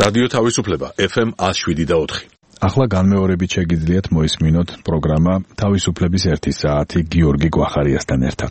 რადიო თავისუფლება FM 107.4. ახლა განმეორებით შეგიძლიათ მოისმინოთ პროგრამა თავისუფლების 1 საათი გიორგი გვახარიასთან ერთად.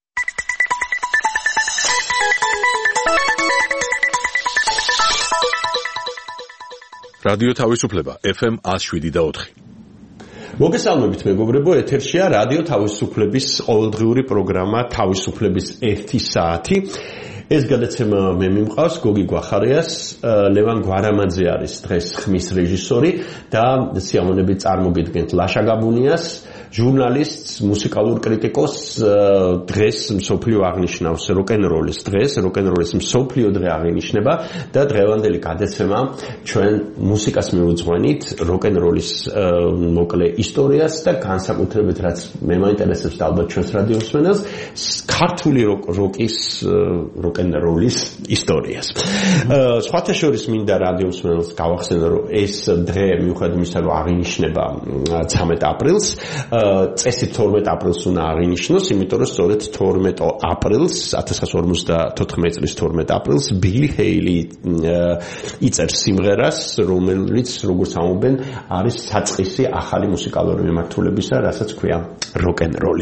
რადიო თავისუფლება FM 107.4. მოგესალმებით მეგობრებო, ეთერშია რადიო თავისუფლების ყოველდღიური პროგრამა თავისუფლების 1 საათი. ეს გადაცემა მე მიმყავს გოგი გვახარიას, ლევან გვარამაძე არის დღეს ხმის რეჟისორი და სიამოვნებით წარმოგიდგენთ ლაშა გაბუნიას, ჟურნალისტს, მუსიკალურ კრიტიკოსს, დღეს მსოფლიო აღნიშნავს როკ-ენ-როლის დღეს, როკ-ენ-როლის მსოფლიო დღე აღინიშნება და დღევანდელი გადაცემა ჩვენ მუსიკას მივუძღვენით, როკ-ენ-როლის მოკლე ისტორიას და განსაკუთრებით რაც მე მაინტერესებს და ალბათ ჩვენს რადიო მსმენელს, ქართული როკის როკ-ენ-როლის ისტორიას. სხვათა შორის მინდა რადიო მსმენელს გავახსენო, რომ ეს დღე მიუხედავად იმისა, რომ აღინიშნება 13 აპრილს, წესით 12 აპრილს უნდა აღინიშნოს, იმიტომ რომ სწორედ 12 აპრილს 1954 წლის 12 აპრილს ბილი ჰეილი იწერს სიმღერას, რომელიც როგორც ამბობენ, არის საწყისი ახალი მუსიკალური მიმართულებისა, რასაც ქვია როკ-ენ-როლი.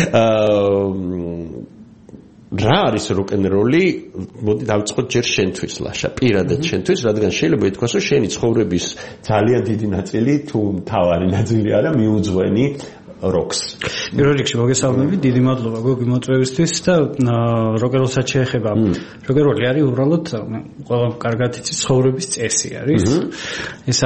რა არის როკ-ენ-როლი? მოდი დავიწყოთ ჯერ შენთვის, ლაშა, პირადად შენთვის, რადგან შეიძლება ითქვას, რომ შენი ცხოვრების ძალიან დიდი ნაწილი თუ მთავარი ნაწილი არა, მიუძღვენი როკს. პირველ რიგში მოგესალმებით, დიდი მადლობა გოგი მოწვევისთვის და როკ-ენ-როლსაც შეეხება. როკ-ენ-როლი არის უბრალოდ ყველა კარგად იცის ცხოვრების წესი არის. ეს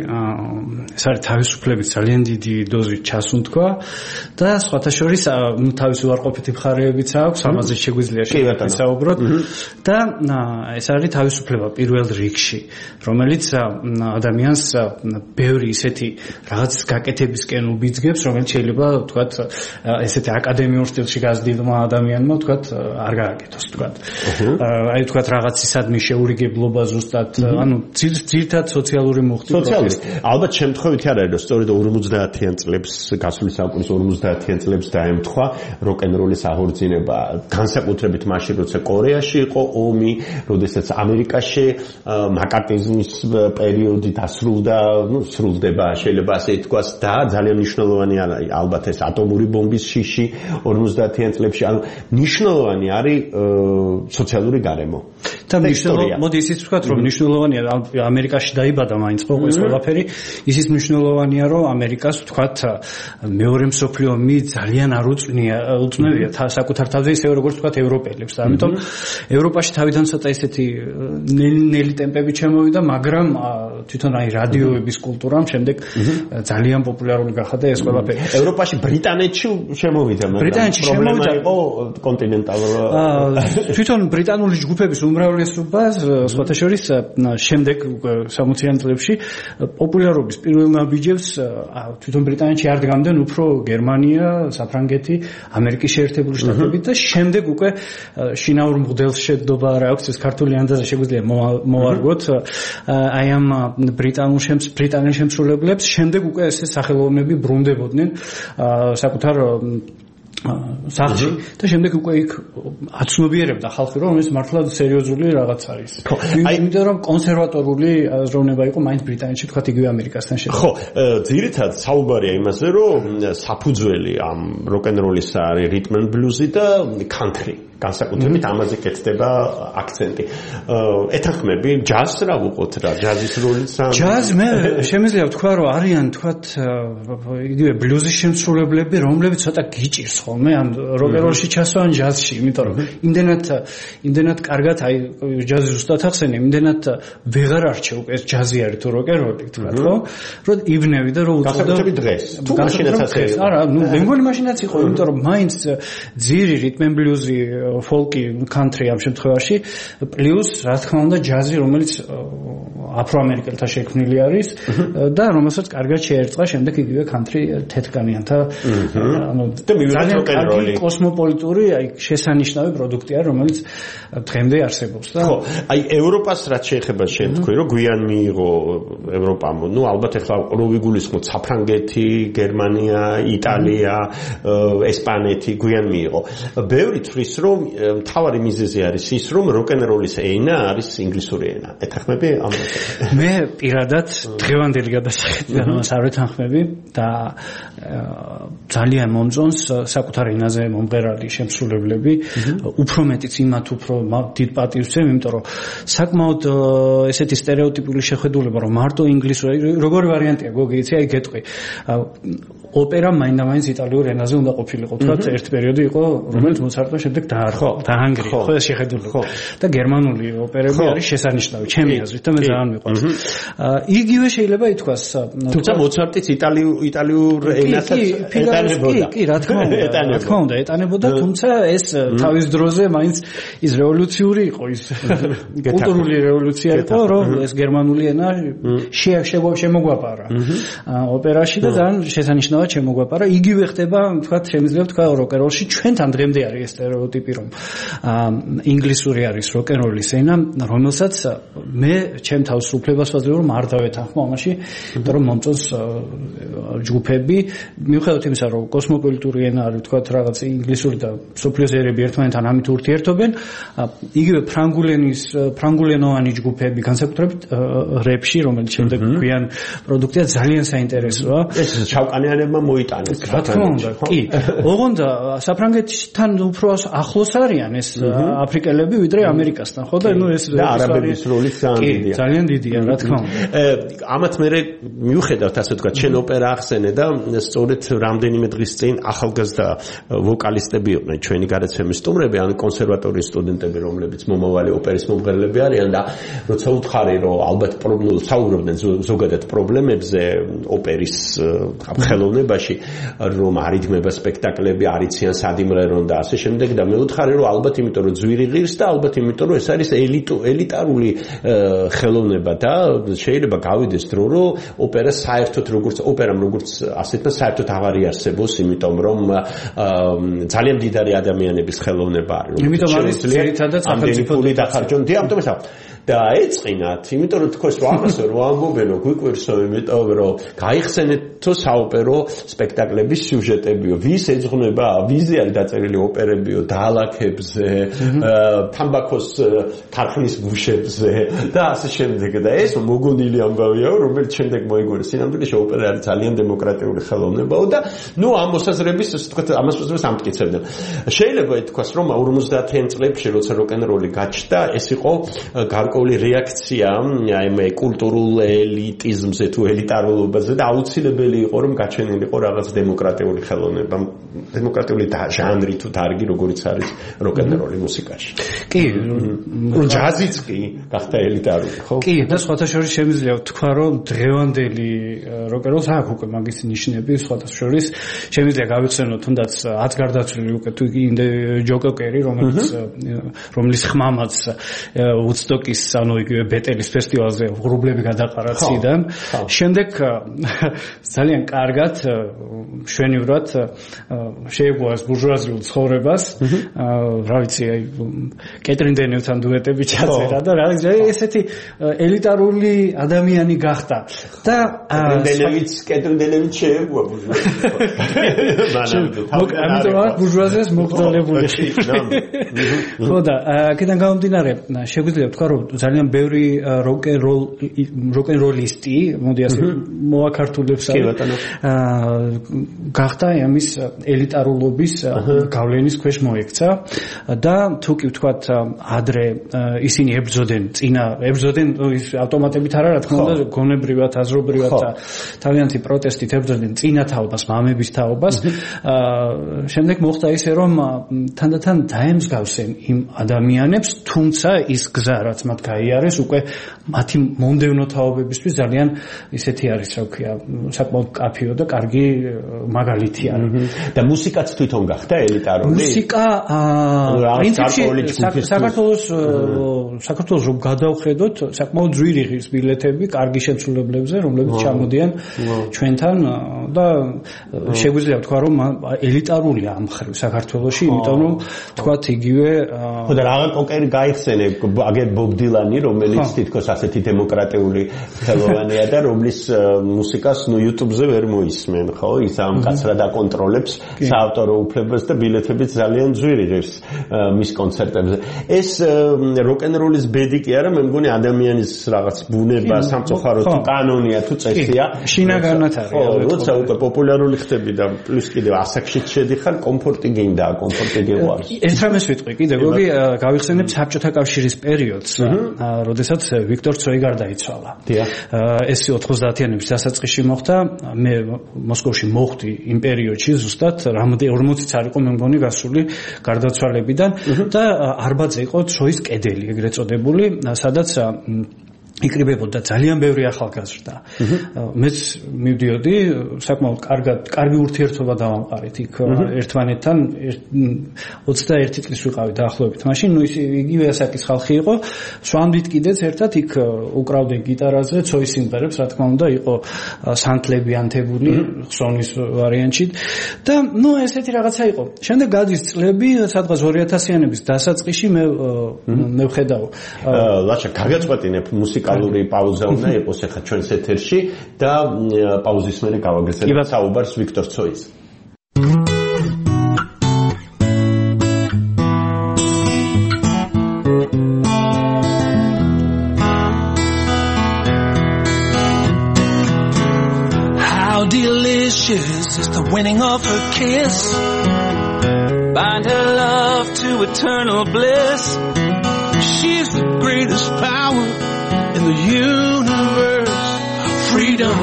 არის თავისუფლების ძალიან დიდი დოზით ჩასუნთქვა და სხვათა შორის თავისი უარყოფითი მხარეებიც აქვს, ამაზე შეგვიძლია შევისაუბროთ და ეს არის თავისუფლება პირველ რიგში, რომელიც ადამიანს ბევრი ისეთი რაღაც გაკეთებისკენ უბიძგებს, რომელიც შეიძლება ვთქვათ, ესეთი აკადემიურ სტილში გაზრდილმა ადამიანმა ვთქვათ, არ გააკეთოს ვთქვათ. აი ვთქვათ რაღაცისადმი შეურიგებლობა ზუსტად, ანუ ძირითადად სოციალური მუხტი პროცესი. ალბათ შემთხვევით არ არის, რომ სწორედ 50-იან წლებს, გასული საუკუნის 50-იან წლებს დაემთხვა როკ-ენ-როლის აღორძინება, განსაკუთრებით მაშინ, როცა კორეაში იყო ომი, როდესაც ამერიკაში მაკარტიზმის პერიოდი დასრულდა, სრულდება, შეიძლება ასე ითქვას და ძალიან მნიშვნელოვანი არის ალბათ ეს ატომური ბომბის შიში 50-იან წლებში, ანუ მნიშვნელოვანი არის სოციალური გარემო. და მოდი ისიც ვთქვათ, რომ მნიშვნელოვანია ამერიკაში დაიბადა მაინც ეს ყველაფერი, ისიც მნიშვნელოვანია, რომ ამერიკას ვთქვათ მეორე მსოფლიო ომი ძალიან არ უწნევია საკუთარ თავზე, ისე როგორც ვთქვათ ევროპელებს და ამიტომ ევროპაში თავიდან ცოტა ისეთი ნელი ტემპები შემოვიდა, მაგრამ თვითონ აი რადიოების კულტურამ შემდეგ ძალიან პოპულარული გახადა ეს ყველაფერი. ევროპაში ბრიტანეთში შემოვიდა, მაგრამ ბრიტანეთში პრობლემა იყო კონტინენტალურ თვითონ ბრიტანული ჯგუფების უმრავლესობა სხვათა შორის შემდეგ 60-იან წლებში პოპულარობის პირველ ნაბიჯებს თვითონ ბრიტანეთში არ დგამდნენ უფრო გერმანია, საფრანგეთი, ამერიკის შეერთებული შტატები და შემდეგ უკვე შინაურ მოდელს შედგება რა აქვს ეს ქართული ანდაზა შეგვიძლია მოვარგოთ აი ამ ბრიტანელ შემსრულებლებს შემდეგ უკვე ეს სახელოვნები ბრუნდებოდნენ საკუთარ სახში და შემდეგ უკვე იქ აცნობიერებდა ხალხი რომ ეს მართლა სერიოზული რაღაც არის. იმიტომ რომ კონსერვატორული აზროვნება იყო მაინც ბრიტანეთში თქვათ იგივე ამერიკასთან შედარებით. ხო, ძირითადად საუბარია იმაზე რომ საფუძველი ამ როკ-ენ-როლის არის რიტმ ენ ბლუზი და კანტრი. განსაკუთრებით ამაზე კეთდება აქცენტი. ეთანხმები ჯაზს რა ვუყოთ რა, ჯაზის როლიც რა? ჯაზ მე შემიძლია ვთქვა რომ არიან თქვათ იგივე ბლუზის შემსრულებლები, რომლებიც ცოტა გიჭირს ხოლმე ამ როკ-ენ-როლში ჩასვა ან ჯაზში, იმიტომ რომ იმდენად კარგად აი ჯაზი ზუსტად ახსენე, იმდენად ვეღარ არჩევ ეს ჯაზი არის თუ როკ-ენ-როლი თქვათ, ხო? რომ იბნევი და რომ უწოდო განსაკუთრებით დღეს. თუ მაშინაც ასე იყო. არა, მე მგონი მაშინაც იყო, იმიტომ რომ მაინც ძირი რიტმ ენ ბლუზი ფოლკი, კანტრი ამ შემთხვევაში, პლუს რა თქმა უნდა ჯაზი, რომელიც აფროამერიკელთა შექმნილი არის და რომელსაც კარგად შეერწყა შემდეგ იგივე კანტრი თეთრკანიანთა ანუ ძალიან კარგი კოსმოპოლიტური, აი შესანიშნავი პროდუქტია, რომელიც დღემდე არსებობს და ხო, აი ევროპას რაც შეეხება შენ თქვი, რომ გვიან მიიღო ევროპამ, ნუ ალბათ ახლა რო ვიგულისხმოთ საფრანგეთი, გერმანია, იტალია, ესპანეთი გვიან მიიღო. ბევრი თვლის რომ რომ მთავარი მიზეზი არის ის, რომ როკ-ენ-როლის ენა არის ინგლისური ენა. ეთანხმები ამას? მე პირადად დღევანდელი გადასახედიდან ამას არ ვეთანხმები და ძალიან მომწონს საკუთარ ენაზე მომღერალი შემსრულებლები, უფრო მეტიც იმათ უფრო დიდ პატივს ვცემ, იმიტომ რომ საკმაოდ ესეთი სტერეოტიპული შეხედულება, რომ მარტო ინგლისური, როგორი ვარიანტია, გოგი, იცი, აი გეტყვი. ოპერა მაინდა-მაინც იტალიურ ენაზე უნდა ყოფილიყო, თქვა ერთ პერიოდი იყო, რომელიც მოცარტმა შემდეგ დაანგრია, ხო, ეს შეხედულება. და გერმანული ოპერები არის შესანიშნავი, ჩემი აზრით და მე ძალიან მიყვარს. იგივე შეიძლება ითქვას, თუმცა მოცარტიც იტალიურ ენასაც ეტანებოდა. კი, რა თქმა უნდა, ეტანებოდა, თუმცა ეს თავის დროზე მაინც ის რევოლუციური იყო, ის კულტურული რევოლუცია იყო, რომ ეს გერმანული ენა შემოგვაპარა ოპერაში და ძალიან შესანიშნავად შემოგვაპარა. იგივე ხდება, თქვა, შემიძლია თქვა როკ-ენ-როლში, ჩვენთან დღემდე არის ეს სტერეოტიპი, რომ ინგლისური არის როკ-ენ-როლის ენა, რომელსაც მე ჩემ თავისუფლებას ვაძლევ, რომ არ დავეთანხმო ამაში, იმიტომ რომ მომწონს ჯგუფები, მიუხედავად იმისა, რომ კოსმოპოლიტური ენა არის, თქვა, რაღაც ინგლისური და სოფლიოს ერები ერთმანეთთან ამით ურთიერთობენ, იგივე ფრანგულენოვანი ჯგუფები, განსაკუთრებით რეპში, რომელიც შემდეგ გვიან პროდუქტია, ძალიან საინტერესოა. ეს ჩავკანიანებმა მოიტანეს. რა თქმა უნდა, კი. ოღონდ საფრანგეთთან უფრო ახლოს არიან ეს აფრიკელები, ვიდრე ამერიკასთან, ხო და ნუ ეს არაბების როლი ძალიან დიდია, რა თქმა უნდა. ამათ მე მიუხედავთ, ასე ვთქვათ, შენ ოპერა ახსენე და სწორედ რამდენიმე დღის წინ ახალგაზრდა ვოკალისტები იყვნენ ჩვენი გადაცემის სტუმრები, ან კონსერვატორიის სტუდენტები, რომლებიც მომავალი ოპერის მომღერლები არიან და როცა უთხარი, რომ ალბათ საუბრობდნენ ზოგადად პრობლემებზე ოპერის ხელოვნებაში, რომ არ იდგმება სპექტაკლები, არ იციან სად იმღერონ და ასე შემდეგ და მე ვუთხარი, რომ ალბათ იმიტომ რომ ძვირი ღირს და ალბათ იმიტომ რომ ეს არის ელიტარული ხელოვნება და შეიძლება გავიდეს დრო, რომ ოპერა საერთოდ ოპერამ როგორც ასეთთან საერთოდ აღარ იარსებოს, იმიტომ რომ ძალიან მდიდარი ადამიანების ხელოვნება არის. იმიტომ არის ძირითადად სახელმწიფო დახარჯონ. ამიტომ ეს და ეწყინათ, იმიტომ რომ თქოს რომ ამას რო ამბობენო, გვიკვირსო, იმიტომ რომ გაიხსენეთო საოპერო სპექტაკლების სიუჟეტებიო, ვის ეძღვნება, ვიზე არის დაწერილი ოპერებიო, დაალაქებზე, თამბაქოს ქარხნის გუშებზე და ასე შემდეგ და ეს მოგონილი ამბავია, რომელიც შემდეგ მოიგონეს. სინამდვილეში ოპერა არის ძალიან დემოკრატიული ხელოვნებაო და ნუ ამ მოსაზრების, ასე ვთქვათ, ამას ამტკიცებდნენ. შეიძლება ითქვას, რომ 50-იან წლებში, როცა როკ-ენ-როლი გაჩნდა, ეს იყო გარკვეული რეაქცია აი კულტურულ ელიტიზმზე თუ ელიტარულობაზე და აუცილებელი იყო რომ გაჩენილიყო რაღაც დემოკრატიული ხელოვნება, დემოკრატიული ჟანრი თუ დარგი, როგორიც არის როკ-ენ-როლი მუსიკაში. კი, ჯაზიც კი გახდა elitარული, ხო? კი, და სხვათა შორის შემიძლია ვთქვა, რომ დღევანდელი როკ-ენ-როლს აქვს უკვე მაგის ნიშნები, სხვათა შორის შემიძლია გავიხსენოთ თუნდაც 10 გარდაცვლილი უკვე თუ ჯო კოკერი, რომლის ხმამაც ვუდსტოკის, ანუ იგივე ბეტელის ფესტივალზე ღრუბლები გადაყარა ციდან. შემდეგ ძალიან კარგად მშვენივრად შეეგუარს ბურჟუაზიულ ცხოვრებას. რა ვიცი, აი კეტრინ დენევთან დუეტები ჩაწერა და რა ვიცი, ესეთი ელიტარული ადამიანი გახდა. და კეტრინ დენევიც შეეგუა ბურჟუაზიას. ამიტომ ბურჟუაზიას მოგდოლებული. ხო და აქედან გამომდინარე, შეგვიძლია ვთქვა, რომ ძალიან ბევრი როკ-ენ-როლისტი, მოდი ასე მოაქართულებს გახდა ამის ელიტარულობის გავლენის ქვეშ მოექცა და თუ კი ვთქვათ ადრე ისინი ებრძოდნენ ის ავტომატებით არა, რა თქმა უნდა, გონებრივად, აზრობრივად და თავიანთი პროტესტით ებრძოდნენ წინა თაობას, მამების თაობას. შემდეგ მოხდა ისე, რომ თანდათან დაემსგავსენ იმ ადამიანებს, თუმცა ის გზა, რაც მათ გაიარეს, უკვე მათი მომდევნო თაობებისთვის ძალიან ისეთი არის, რა ვქია, საკმაოდ კაფეო და კარგი მაგალითი არის. და მუსიკაც თვითონ გახდა ელიტარული? მუსიკა პრინციპში საქართველოს რომ გადავხედოთ, საკმაოდ ძვირი ღირს ბილეთები კარგი შემსრულებლებზე, რომლებიც ჩამოდიან ჩვენთან და შეგვიძლია ვთქვა, რომ ელიტარულია ამ მხრივ საქართველოში, იმიტომ რომ ვთქვათ იგივე ხო და რაღა კოკერი გაიხსენე, აგერ ბობ დილანი, რომელიც თითქოს ასეთი დემოკრატიული ხელოვანია და რომლის მუსიკას YouTube-ზე ვერ მოისმენ, ხო? ის ამ კაცრად აკონტროლებს საავტორო უფლებას და ბილეთებიც ძალიან ძვირი ღირს მის კონცერტებზე. ეს როკ-ენ-როლის ბედი კი არა, მე მგონი ადამიანის რაღაც ბუნება, სამწუხაროდ კანონია თუ წესია. შინაგანად არის. ხო, როცა უკვე პოპულარული ხდები და პლუს კიდევ ასაკშიც შედიხარ, კომფორტი გინდა, კომფორტი გეყვარს. ეს რამეს ვიტყვი კიდე გოგი, გავიხსენებ საბჭოთა კავშირის პერიოდს, როდესაც ვიქტორ ცოი გარდაიცვალა. ეს 90-იანების დასაწყისში მოხდა, მე მოსკოვში მოხდი იმ პერიოდში ზუსტად 40-იც არ იყო მე მგონი გასული გარდაცვალებიდან და არბაძე იყო ცოის კედელი ეგრეთ წოდებული, სადაც იკრიბებოდა ძალიან ბევრი ახალგაზრდა. მეც მივდიოდი, საკმაოდ კარგი ურთიერთობა დავამყარეთ იქ ერთმანეთთან 21 წლის ვიყავი დაახლოებით. მაშინ იგივე ასაკის ხალხი იყო, სვამდით კიდეც ერთად იქ უკრავდნენ გიტარაზე ცოის სიმღერებს, რა თქმა უნდა, იყო სანთლები ანთებული ხსოვნის ვარიანტში და ესეთი რაღაცა იყო. შემდეგ გადის წლები, სადღაც 2000-იანების დასაწყისში მე ვხედავ. ლაშა, გაგაწყვეტინებ მუსიკალური პაუზა უნდა იყოს ახლა ჩვენს ეთერში და პაუზის მერე გავაგრძელებთ საუბარს ვიქტორ ცოის. How delicious is the winning of her kiss. Bind her love to eternal bliss. She's the greatest power in the universe, freedom.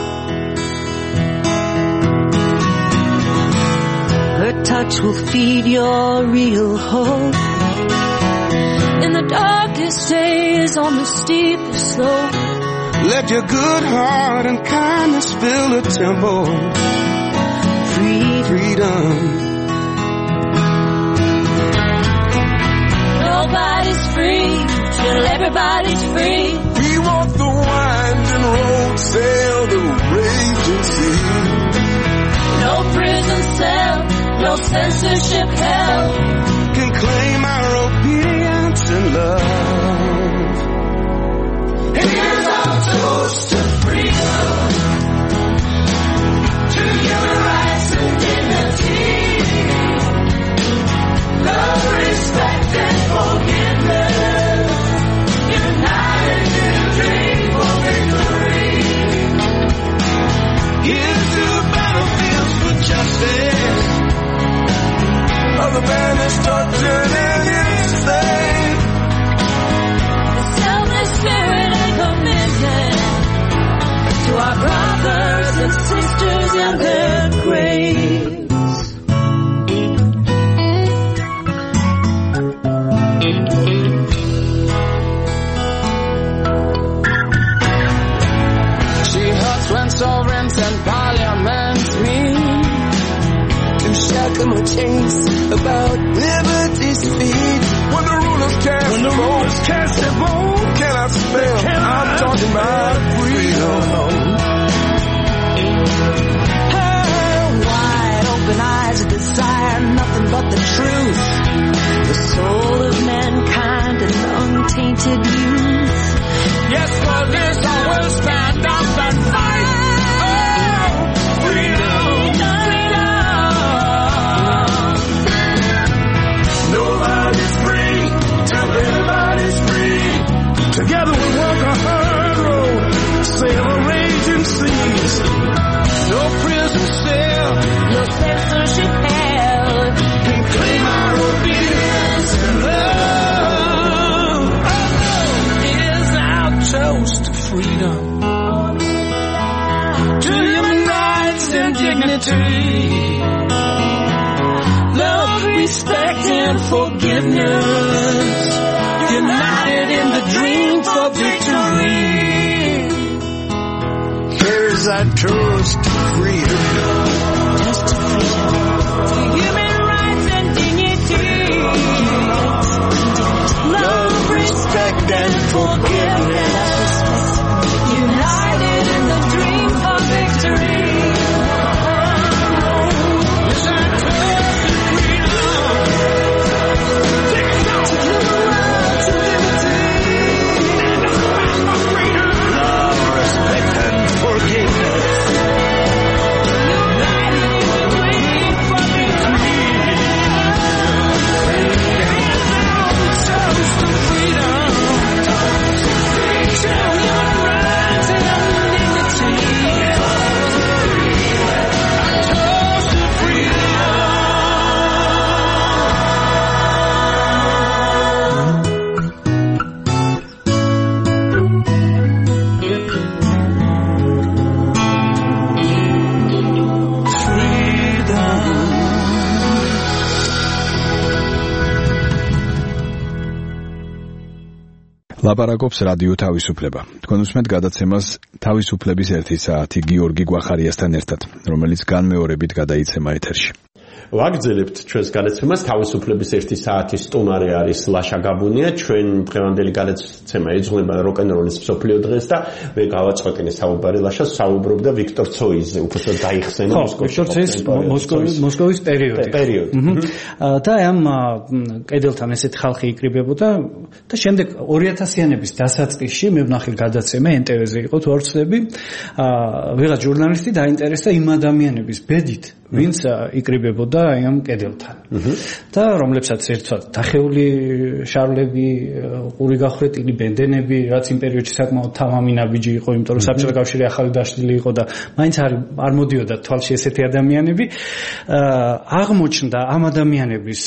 Her touch will feed your real hope. In the darkest days, on the steepest slope, let your good heart and kindness fill the temple. Freedom. Nobody's free till everybody's free. We walk the winding road, sail the raging sea. No prison cell, no censorship hell can claim our obedience and love. Here's our toast to freedom, to human rights and dignity, love, respect and forgiveness, united in a dream for victory. Here's to battlefields for justice, other banners start turning insane. The selfless spirit and commitment to our brothers and sisters in their graves. She hurts when sovereigns and parliaments meet to shackle a chase about liberty's feet. When the rulers cast their vote, cannot spell. I'm talking about freedom. Her wide open eyes desire nothing but the truth, the soul of mankind and untainted youth. Yes, for this I will stand up and fight. Oh, freedom, freedom. Nobody's free till everybody's free. Together we walk a hard road, sail the raging seas. No prison cell, No censorship hell can claim our obedience and love. Is our toast to freedom, to human rights and dignity, love, respect and forgiveness, united in the dream for victory. Here's our toast to freedom. just to freedom. To human rights and dignity, love, respect and forgiveness, united in the dream for victory. Here's our toast to freedom. To human rights and dignity. ლაპარაკობს რადიო თავისუფლება. თქვენ უსმენთ გადაცემას თავისუფლების 1 საათი გიორგი გვახარიასთან ერთად, რომელიც განმეორებით გადაიცემა ეთერში. ვაგრძელებთ ჩვენს გადაცემას თავისუფლების 1 საათის სტუმარი არის ლაშა გაბუნია. ჩვენ დღევანდელი გადაცემა ეძღვნება როკ-ენ-როლის მსოფლიო დღეს და მე გავაწყვეტინე საუბარი ლაშას საუბრობდა ვიქტორ ცოიზე, უბრალოდ დაიხსენა მოსკოვის პერიოდი. და ამ კედელთან ესეთ ხალხი იკრიბებოდა და შემდეგ 2000-იანების დასაწყისში მე ვნახე გადაცემა NTV-ზე იყო თუ არ ვცდები. ვიღაც ჟურნალისტი დაინტერესდა იმ ადამიანების ბედით, ვინც იკრიბებოდა ამ კედელთან. და რომლებსაც ერთად დახეული შარლები, ყური გახრეტილი ბენდენები, რაც იმ პერიოდში საკმაოდ თამამი ნაბიჯი იყო, იმიტომ რომ საბჭოთა კავშირი ახალი დაშლილი იყო და მაინც არ მოდიოდა თვალში ესეთი ადამიანები. აღმოჩნდა ამ ადამიანების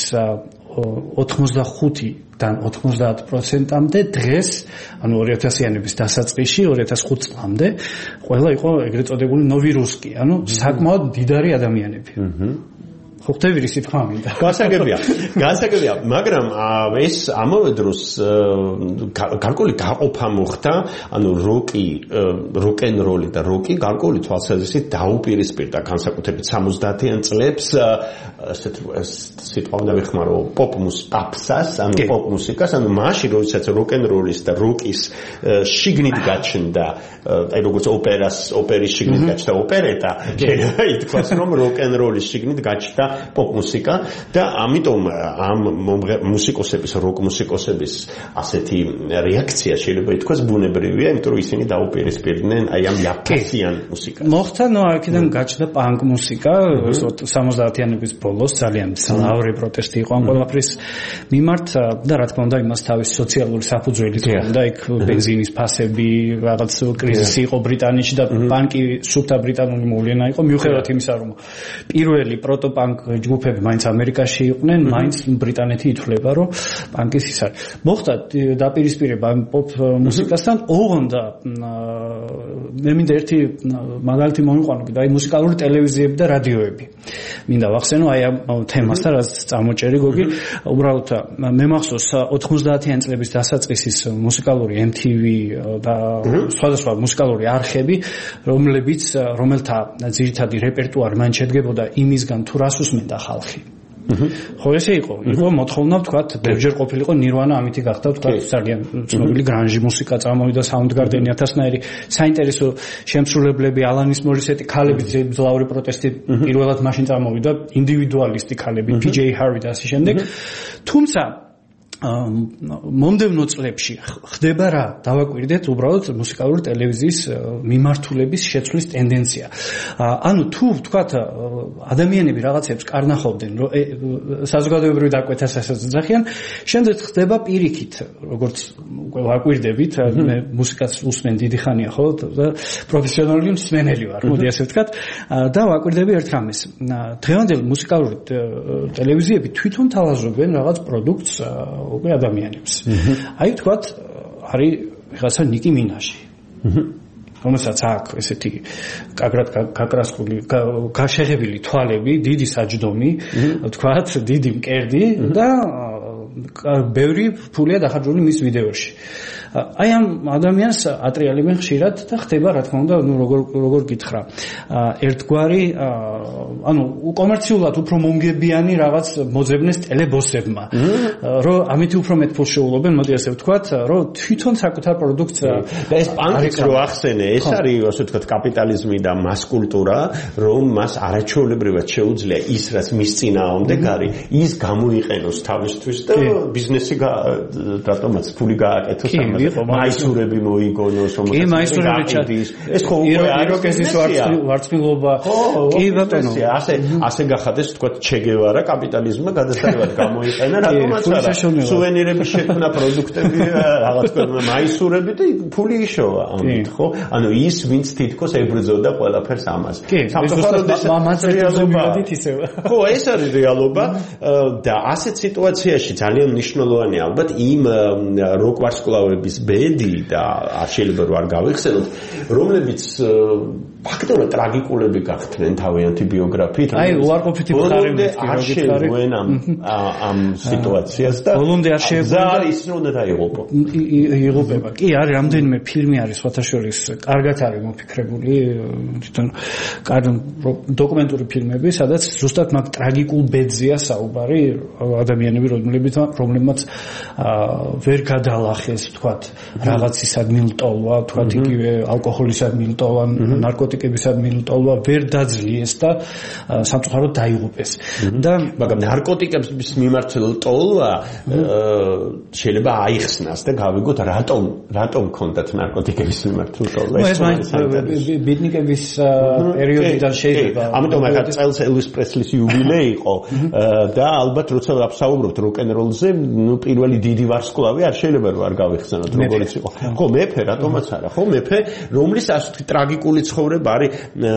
85-დან 90%-მდე დღეს, ანუ 2000-იანების დასაწყისში, 2005 წლამდე, ყველა იყო ეგრეთ წოდებული ნოვი რუსკი, ანუ საკმაოდ დიდარი ადამიანები. ხო ხტები რისი თქვა მინდა. გასაგებია, მაგრამ ეს ამავე დროს გარკვეული გაყოფა მოხდა, ანუ როკ-ენ-როლი და როკი გარკვეული თვალსაზრისით დაუპირისპირდა განსაკუთრებით 70-იან წლებს სიტყვა უნდა ვიხმარო პოპსას, ანუ პოპ მუსიკას, ანუ მაშინ როდესაც როკ-ენ-როლის და როკის შიგნით გაჩნდა, აი როგორც ოპერის შიგნით გაჩნდა ოპერეტა, ითქვას რომ როკ-ენ-როლის შიგნით გაჩნდა პოპ მუსიკა და ამიტომ ამ მუსიკოსების, როკ მუსიკოსების ასეთი რეაქცია შეიძლება ითქვას ბუნებრივია, იმიტომ რომ ისინი დაუპირისპირდნენ აი ამ იაფასიან მუსიკას. მოხდა, აქედან გაჩნდა პანკ მუსიკა 70-იანების ბოლოს, ძალიან მძლავრი პროტესტი იყო ამ ყველაფრის მიმართ და რა თქმა უნდა იმას თავის სოციალური საფუძველით ჰქონდა, იქ ბენზინის ფასები, რაღაც კრიზისი იყო ბრიტანეთში და პანკი სუფთა ბრიტანული მოვლენა იყო, მიუხედავად იმისა, რომ პირველი პროტოპანკ ჯგუფები მაინც ამერიკაში იყვნენ, მაინც ბრიტანეთი ითვლება, რომ პანკის ის არის. მოხდა დაპირისპირება პოპ მუსიკასთან, ოღონდ მე მინდა ერთი მაგალითი მომიყვანო, აი მუსიკალური ტელევიზიები და რადიოები. მინდა ვახსენო აი ამ თემასთან, რაც წამოჭერი გოგი, უბრალოდ მე მახსოვს 90-იან წლების დასაწყისის მუსიკალური MTV და სხვადასხვა მუსიკალური არხები, რომელთა ძირითადი რეპერტუარი მან შედგებოდა იმისგან თუ რას უსმენდა ხალხი. ხო ესე იყო მოთხოვნა ვთქვათ, ბევრჯერ ყოფილიყო ნირვანა, ამითი გახდა ვთქვათ ძალიან ცნობილი გრანჟი მუსიკა წამოვიდა, საუნდგარდენი 1000-ნაირი საინტერესო შემსრულებლები, ალანის მორისეტი, ქალების მძლავრი პროტესტი პირველად მაშინ წამოვიდა, ინდივიდუალისტი ქალები, PJ Harvey და ასე შემდეგ. თუმცა მომდევნო წლებში ხდება რა? დავაკვირდეთ უბრალოდ მუსიკალური ტელევიზიის მიმართულების შეცვლის ტენდენცია. ანუ თუ ვთქვათ ადამიანები რაღაცებს კარნახობდნენ, რომ საზოგადოებრივი დაკვეთას ასაც ძახიან, შემდეგ ხდება პირიქით, როგორც ვაკვირდებით, მე მუსიკას უსმენ დიდი ხანია, ხო, და პროფესიონალური მსმენელი ვარ, მოდი ასე ვთქვათ, და ვაკვირდები ერთ რამეს. დღევანდელი მუსიკალური ტელევიზიები თვითონ თავაზობენ რაღაც პროდუქტს უკვე ადამიანებს. აი ვთქვათ, არის რაღაცა ნიკი მინაჟი. რომელსაც აქვს ესეთი კაგრად გაკრასკული, გაშეღებილი თვალები, დიდი საჯდომი, ვთქვათ, დიდი მკერდი და ბევრი ფულია დახარჯული მის ვიდეოში. აი ამ ადამიანს ატრიალებენ ხშირად და ხდება რა თქმა უნდა, როგორ გითხრა, ერთგვარი, ანუ კომერციულად უფრო მომგებიანი რაღაც მოძებნეს ტელებოსებმა, რომ ამით უფრო მეტ ფულს შეულობენ, მოდი ასე ვთქვათ, რომ თვითონ საკუთარ პროდუქტს და ეს პანკის რო ახსენე, ეს არის ასე ვთქვათ კაპიტალიზმი და მასკულტურა, რომ მას არაჩვეულებრივად შეუძლია ის, რაც მის წინააღმდეგ არის, ის გამოიყენოს თავისთვის და ბიზნესი რატომაც ფული გააკეთოს ამაზე. მაისურები მოიგონოს, კი, მაისურები ეს ხო უკვე იროკეზის ვარცხილობა. კი, ბატონო. ასე გახადეს, თქვათ, ჩეგევარა კაპიტალიზმმა გადასარევად გამოიყენა, რატომაც არა. სუვენირების შექმნა პროდუქტები, რაღაც მაისურები და ფული იშოვა ამით, ხო? ანუ ის, ვინც თითქოს ებრძოდა ყველაფერს ამას. ხო, ეს არის რეალობა და ასეთ სიტუაციაში ძალიან მნიშვნელოვანია ალბათ იმ როკ ვარსკვლავების ბედი და შეიძლება რომ არ გავიხსენოთ, რომლებიც ფაქტობრივად ტრაგიკულები გახდნენ თავიანთი ბიოგრაფიით. აი, უარყოფითი მხარე არ შეგვენ ამ სიტუაციას და ბოლომდე არ შეგვენ არის რომ უნდა დაიღუპო. იღუპება. კი, არის რამდენიმე ფილმი არის სხვათაშორის კარგად არის მომფიქრებული, თვითონ დოკუმენტური ფილმები, სადაც ზუსტად მაგ ტრაგიკულ ბედზეა საუბარი, ადამიანები რომლებმაც ვერ გადალახეს, თქვათ, რაღაცისადმი ლტოლვა, თქვათ, იგივე ალკოჰოლისადმი ლტოლვა, ნარკოტიკებისადმი ლტოლვა ვერ დაძლიეს და სამწუხაროდ დაიღუპეს. და მაგრამ ნარკოტიკების მიმართ ლტოლვა შეიძლება აიხსნას და გავიგოთ რატომ ქონდათ ნარკოტიკების მიმართ ლტოლვა. ეს ბიტნიკების პერიოდიდან შეიძლება. ამიტომ ახლა წელს ელვის პრესლის იუბილეი იყო და ალბათ როცა ვსაუბრობთ როკ-ენ-როლზე, ნუ პირველი დიდი ვარსკვლავი არ შეიძლება რომ არ გავიხსენოთ როგორიც იყო. ხო, მეფე, რატომაც არა. ხო, მეფე, რომლის ასეთი ტრაგიკული ცხოვრება არის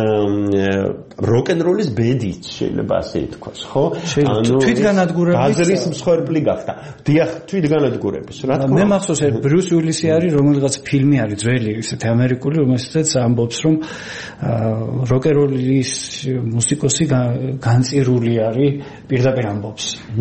როკ-ენ-როლის ბედით, შეიძლება ასე ითქვას, ხო? ანუ თვითგანადგურების ბაზრის მსხვერპლი გახდა. დიახ, თვითგანადგურების, რა თქმა უნდა. მე მახსოვს ბრიუს უილისი არის, რომელიღაც ფილმი არის ძველი, ისეთი ამერიკული, რომელსაც ამბობს, რომ როკ-ენ-როლის მუსიკოსი განწირული არის, პირდაპირ ამბობს.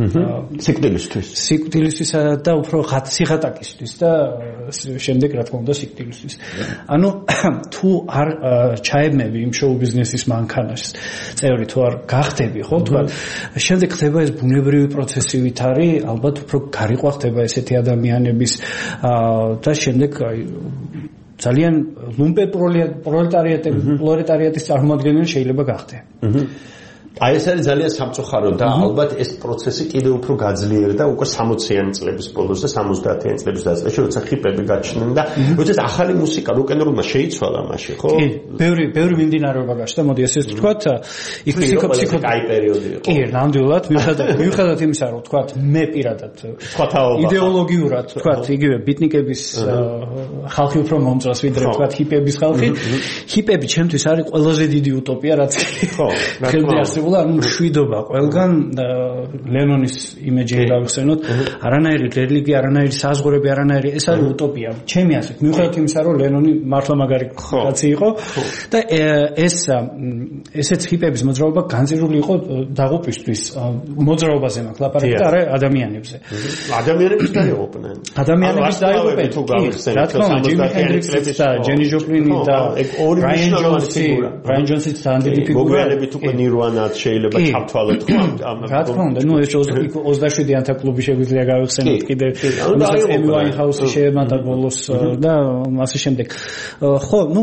სიკვდილისთვისა და უფრო სიხატაკისთვის და შემდეგ რა თქმა უნდა სიკვდილისთვის. ანუ თუ არ ჩაებმები იმ შოუ ბიზნესის მანქანას წევრი თუ არ გახდები, ხო, თქვა, შემდეგ ხდება ეს ბუნებრივი პროცესივით არის, ალბათ უფრო გარიყვა ხდება ესეთი ადამიანების და შემდეგ ძალიან ლუმპე პროლეტარიატის წარმოადგენელი შეიძლება გახდე. აი ეს არის ძალიან სამწუხარო და ალბათ ეს პროცესი კიდევ უფრო გაძლიერდა უკვე 60-იანი წლების ბოლოს და 70-იანი წლების დასაწყისში, როცა ჰიპები გაჩნდნენ და როცა ახალი მუსიკა როკ-ენ-როლმა შეიცვალა მაშინ, ხო? კი, ბევრი მიმდინარეობა გაჩნდა, მოდი ესე ვთქვათ, იქ ფსიქოთერაპიული პერიოდი იყო. კი, ნამდვილად, მიუხედავად იმისა, რომ ვთქვათ, მე პირადად იდეოლოგიურად, ვთქვათ, იგივე ბიტნიკების ხალხი უფრო მომწონს, ვიდრე ვთქვათ, ჰიპების ხალხი. ჰიპები ჩემთვის არის ყველაზე დიდი utopia, რაც ხო, ანუ მშვიდობა ყველგან ლენონის იმეჯი გავიხსენოთ, არანაირი რელიგია, არანაირი საზღვრები, არანაირი, ეს არის utopia. ჩემი ასეთ, მიუხედავად იმისა, რომ ლენონი მართლა მაგარი კაცი იყო და ესეც ჰიპების მოძრაობა განწირული იყო დაღუპვისთვის, მოძრაობაზე მაქვს ლაპარაკი და არა ადამიანებზე. ადამიანებს დაიღუპნენ. ადამიანებს დაიღუპნენ. რა თქმა უნდა, ჯიმი ჰენდრიქსი და ჯენი ჟოპლინი და ბრაიან ჯონსი ძალიან ფიგურები თუ ნირვანაც შეიძლება ჩავთვალოთ ხო ამ რა თქმა უნდა, ნუ ეს 27-იანთა კლუბი შეგვიძლია გავიხსენოთ კიდე ემი ვაინჰაუსი შეემატა ბოლოს და ასე შემდეგ. ხო, ნუ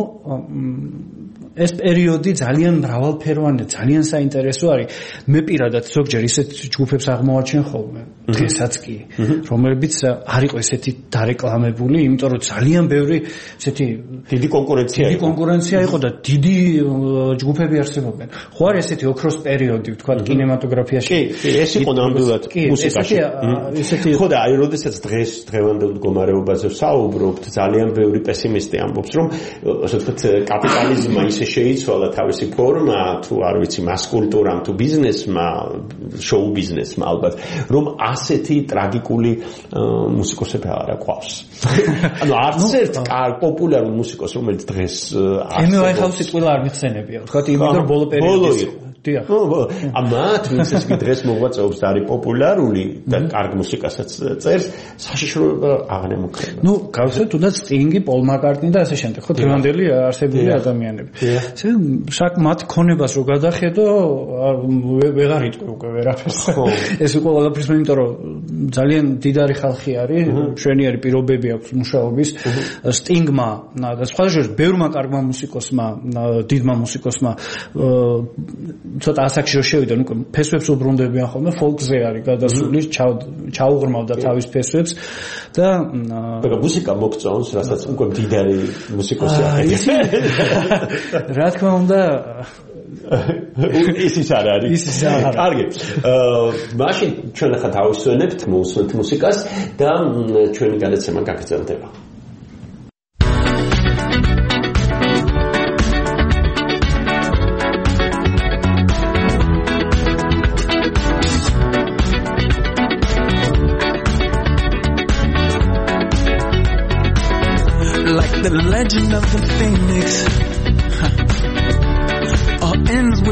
ეს პერიოდი ძალიან მრავალფეროვანი, ძალიან საინტერესო არის. მე პირადად ზოგჯერ ისეთ ჯგუფებს აღმოვაჩენ ხოლმე, დღესაც კი, რომლებიც არ იყო ესეთი დარეკლამებული, იმიტომ რომ ძალიან ბევრი ესეთი დიდი კონკურენცია იყო და დიდი ჯგუფები არსებობენ. ხო არის ესეთი ოქროს პერიოდი, ვთქვათ, კინემატოგრაფიაში. კი, ეს იყო ნამდვილად მუსიკაში. ხო და აი, როდესაც დღევანდელ მდგომარეობაზე ვსაუბრობთ, ძალიან ბევრი პესიმისტი ამბობს, რომ ასე ვთქვათ, კაპიტალიზმმა შეიცვალა თავისი ფორმა, თუ არ ვიცი, მასკულტურამ, თუ ბიზნესმა, შოუ ბიზნესმა ალბათ, რომ ასეთი ტრაგიკული მუსიკოსები არ აყვავს. ანუ არც ერთ პოპულარულ მუსიკოს, რომელიც დღეს ემი ვაინჰაუსი ყველა არ მიხსენებია, ვთქვათ, იმიტომ ბოლო პერიოდის. დიახ. ამათ ვინც ეს დღეს მოღვაწეობს და არის პოპულარული და კარგ მუსიკასაც წერს, საშიშროება აღარ ემუქრება. ნუ გავხსენეთ თუნდაც სტინგი, პოლ მაკარტნი და ასე შემდეგ, ხო, დღევანდელი არსებული ადამიანები. საკმაოდ ქონებას რო გადახედო, ვეღარ იტყვი უკვე ვერაფერს. ეს უკვე ყველაფერს, იმიტომ რომ ძალიან დიდარი ხალხი არის, მშვენიერი პირობები აქვს მუშაობის. სტინგმა და სხვადასხვა ბევრმა კარგმა მუსიკოსმა, დიდმა მუსიკოსმა ცოტა ასაკში რო შევიდა, უკვე ფესვებს უბრუნდებიან ხოლმე, ფოლკზე არის გადასული, ჩაუღრმავდა თავის ფესვებს და მუსიკა მოგწონს, რასაც უკვე დიდარი მუსიკოსი არის. რა თქმა უნდა ის არ არის. კარგი. მაშინ ჩვენ ახლა დავისვენებთ მუსიკით მუსიკას და ჩვენი გადაცემა გაგრძელდება. Like the legend of the phoenix,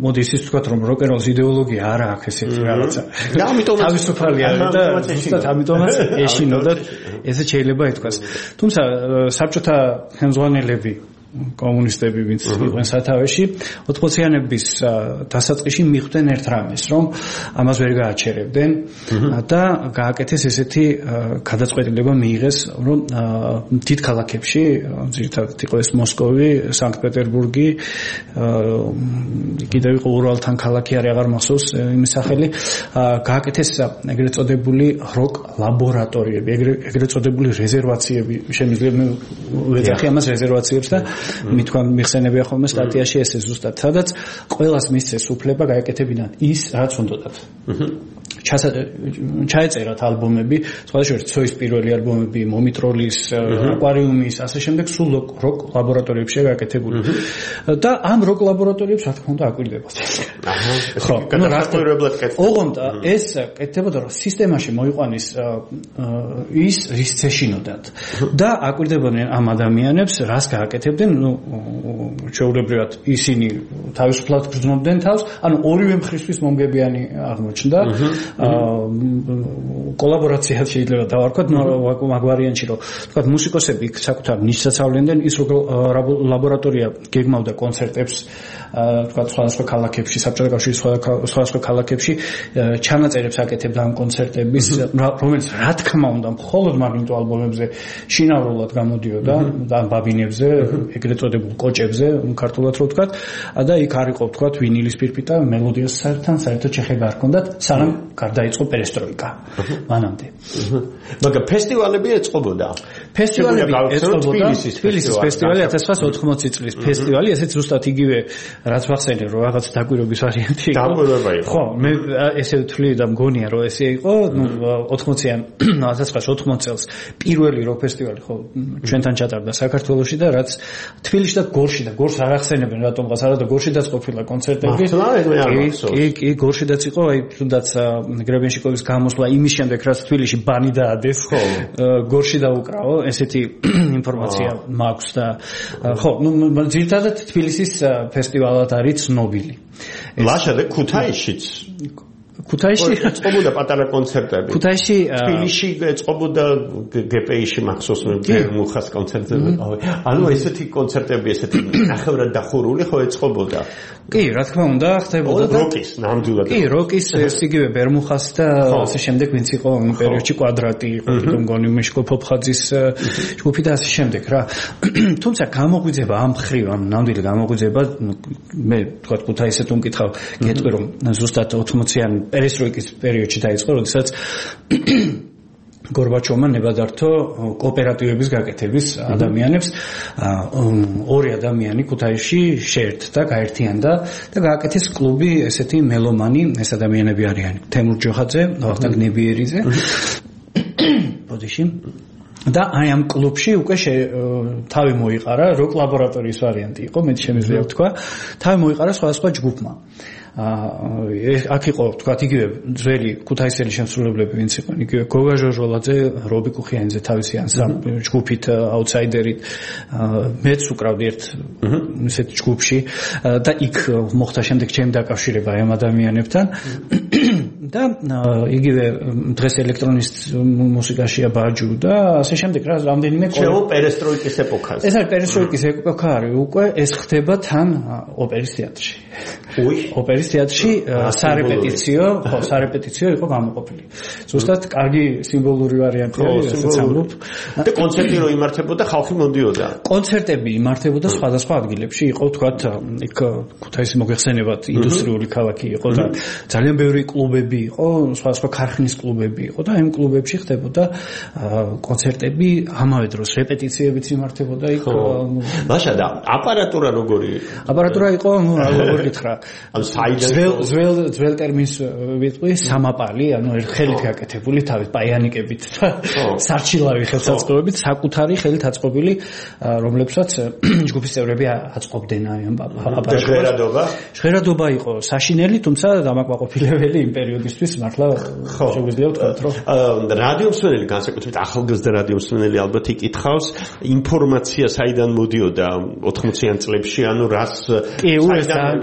მოდი ისიც ვთქვათ, რომ როკ-ენ-როლის იდეოლოგია არა აქვს ესეთი რაღაცა. და ამიტომაც თავისუფალი არის და ზუსტად ამიტომაც ეშინოდათ ესე შეიძლება ითქვას. თუმცა საბჭოთა ხელმძღვანელები კომუნისტები ვინც იყვნენ სათავეში 80-იანების დასაწყისში მიხვდნენ ერთ რამეს, რომ ამას ვერ გააჩერებდნენ და გააკეთეს ესეთი გადაწყვეტილება მიიღეს, რომ დიდ ქალაქებში, ძირითადად იყო ეს მოსკოვი, სანქტ-პეტერბურგი, კიდევ იყო ურალთან ქალაქი, აღარ მახსოვს იმის სახელი, გააკეთეს ეგრეთ წოდებული როკ ლაბორატორიები, ეგრეთ წოდებული რეზერვაციები, შემიძლია მე ვეძახი ამას რეზერვაციებს და მithქვან მიხსენებია ხოლმე სტატიაში ესე ზუსტად, სადაც ყველას მისცეს უფლება გაეკეთებინათ ის, რაც უნდათ. ჩაეწერათ ალბომები, სხვადასხვა ცოის პირველი ალბომები, მომიტროლის, აკვარიუმის, ასე შემდეგ, სულ როკ ლაბორატორიებში გააკეთებული. და ამ როკ ლაბორატორიებს რა თქმა უნდა აკვირდებათ. ხო, გადაასწორებლად კეთდება. ოღონდ ეს კეთდებოდა, რომ სისტემაში მოიყვანეს ის, რის ეშინოდათ და აკვირდებოდნენ ამ ადამიანებს, რას გააკეთებდნენ, ჩვეულებრივად ისინი თავისუფლად გრძნობდნენ თავს, ანუ ორივე მხრისთვის მომგებიანი აღმოჩნდა. კოლაბორაცია შეიძლება დავარქვათ მაგვარიანში, რომ თქვა მუსიკოსები საკუთარ ნიშსაც ავლენდნენ, ის ლაბორატორია გეგმავდა კონცერტებს, თქვა სხვადასხვა ქალაქებში, საბჭოთა კავშირის სხვადასხვა ქალაქებში ჩანაწერებს აკეთებდა ამ კონცერტების, რომელიც რა თქმა უნდა მხოლოდ მაგნიტურ ალბომებზე შინაურულად გამოდიოდა და ბაბინებზე, ეგრეთ წოდებულ კოჭებზე, ქართულად რო ვთქვათ, და იქ არ იყო ვთქვათ ვინილის პირპიტა, მელოდიასთან საერთოდ შეხება არ ჰქონდათ, სანამ გარდაიწყო პერესტროიკა მანამდე. მაგრამ ფესტივალები ეწყობოდა. ფესტივალები ეწყობოდა. თბილისის ფესტივალი 1980 წლის ფესტივალი, ესეც ზუსტად იგივე რაც ვახსენე, რომ რაღაც დაკვირვების ვარიანტი იყო. დაკვირვება იყო. ხო, მე ესე ვთვლი და მგონია, რომ ესე იყო, 1980 წელს პირველი როკ ფესტივალი ხო ჩვენთან ჩატარდა საქართველოში და რაც თბილისში და გორს არ ახსენებენ რატომღაც არა და გორშიდაც ყოფილა კონცერტები. კი, გორშიდაც იყო, აი თუნდაც გრებენშიკოვის გამოსვლა იმის შემდეგ რაც თბილისში ბანი დაადეს, ხო, გორში დაუკრავო, ესეთი ინფორმაცია მაქვს და ხო, ძირითადად თბილისის ფესტივალად არის ცნობილი. ლაშა და ქუთაისშიც ქუთაისში ეწყობოდა პატარა კონცერტები. ქუთაისში თბილისში ეწყობოდა გპ-ში მახსოვს მე მუხას კონცერტები. ანუ ესეთი კონცერტები, ესეთი ნახევრად დახურული ხო ეწყობოდა. კი, რა თქმა უნდა, ხდებოდა და როკის ნამდვილად. კი, როკის ეს იგივე ბერმუხას და ასე შემდეგ ვინც იყო იმ პერიოდში კვადრატი იყო, მგონი მიშკო ფოფხაძის ჯგუფი და ასე შემდეგ რა. თუმცა გამოგვიძება ამ ხრივ, ამ ნამდვილი გამოგვიძება, მე თქვა ქუთაისზე თუ მკითხავ, გეტყვი რომ ზუსტად 80-იან პერესტროიკის პერიოდში დაიწყო, როდესაც გორბაჩოვმა ნება-დართო კოოპერატივების გაკეთების ადამიანებს ორი ადამიანი ქუთაისში შეერთდა, გაერთიანდა და გააკეთეს კლუბი ესეთი მელომანი, ეს ადამიანები არიან თემურ ჯოხაძე, ვახტანგ ნებიერიძე. ბოდიში და აი ამ კლუბში უკვე თავი მოიყარა, როკ ლაბორატორიის ვარიანტი იყო, მე შემიძლია ვთქვა, თავი მოიყარა სხვადასხვა ჯგუფმა. აქ იყო თქვა იგივე ძველი ქუთაისელი შემსრულებლები ვინც იყო იგივე გოგა ჟოჟოლაძე, რობი კუხიანიძე თავისი ჯგუფით აუთსაიდერით, მეც უკრავდი ერთ ისეთ ჯგუფში და იქ მოხდა შემდეგ ჩემი დაკავშირება ამ ადამიანებთან და იგივე დღეს ელექტრონის მუსიკაშია ბაჯუ და ასე შემდეგ რა რამდენიმე ჩემო პერესტროიკის ეპოქაზე. ეს არის პერესტროიკის ეპოქა არის უკვე, ეს ხდება თან ოპერის თეატრში. ოპერის თეატრში სარეპეტიციო იყო გამოყოფილი. ზუსტად კარგი სიმბოლური ვარიანტი არის, რასაც ამბობ. და კონცერტი რო იმართებოდა, ხალხი მოდიოდა. კონცერტები იმართებოდა სხვადასხვა ადგილებში, იყო თქვათ იქ ქუთაისი მოგეხსენებათ ინდუსტრიული ქალაქი იყო და ძალიან ბევრი კლუბები იყო, სხვადასხვა ქარხნის კლუბები იყო და იმ კლუბებში ხდებოდა კონცერტები, ამავე დროს რეპეტიციებიც იმართებოდა იქ. მაშა და აპარატურა როგორი? აპარატურა იყო, ну, როგორ გითხრა, ძველ ტერმინს ვიტყვი, სამაპალი, ანუ ხელით გაკეთებული თავის პაიანიკებით და სარჩილავი ხელსაწყობებით, საკუთარი ხელით აწყობილი, რომლებსაც ჯგუფის წევრები აწყობდნენ აი ამ აპარატურას. ჟღერადობა იყო საშინელი, თუმცა დამაკმაყოფილებელი იმ პერიოდისთვის მართლა შეგვიძლია ვთქვათ, რომ რადიო მსმენელი, განსაკუთრებით ახალგაზრდა რადიო მსმენელი ალბათ იკითხავს, ინფორმაცია საიდან მოდიოდა 80-იან წლებში, ანუ რას კი, უეს ძალიან კარგი.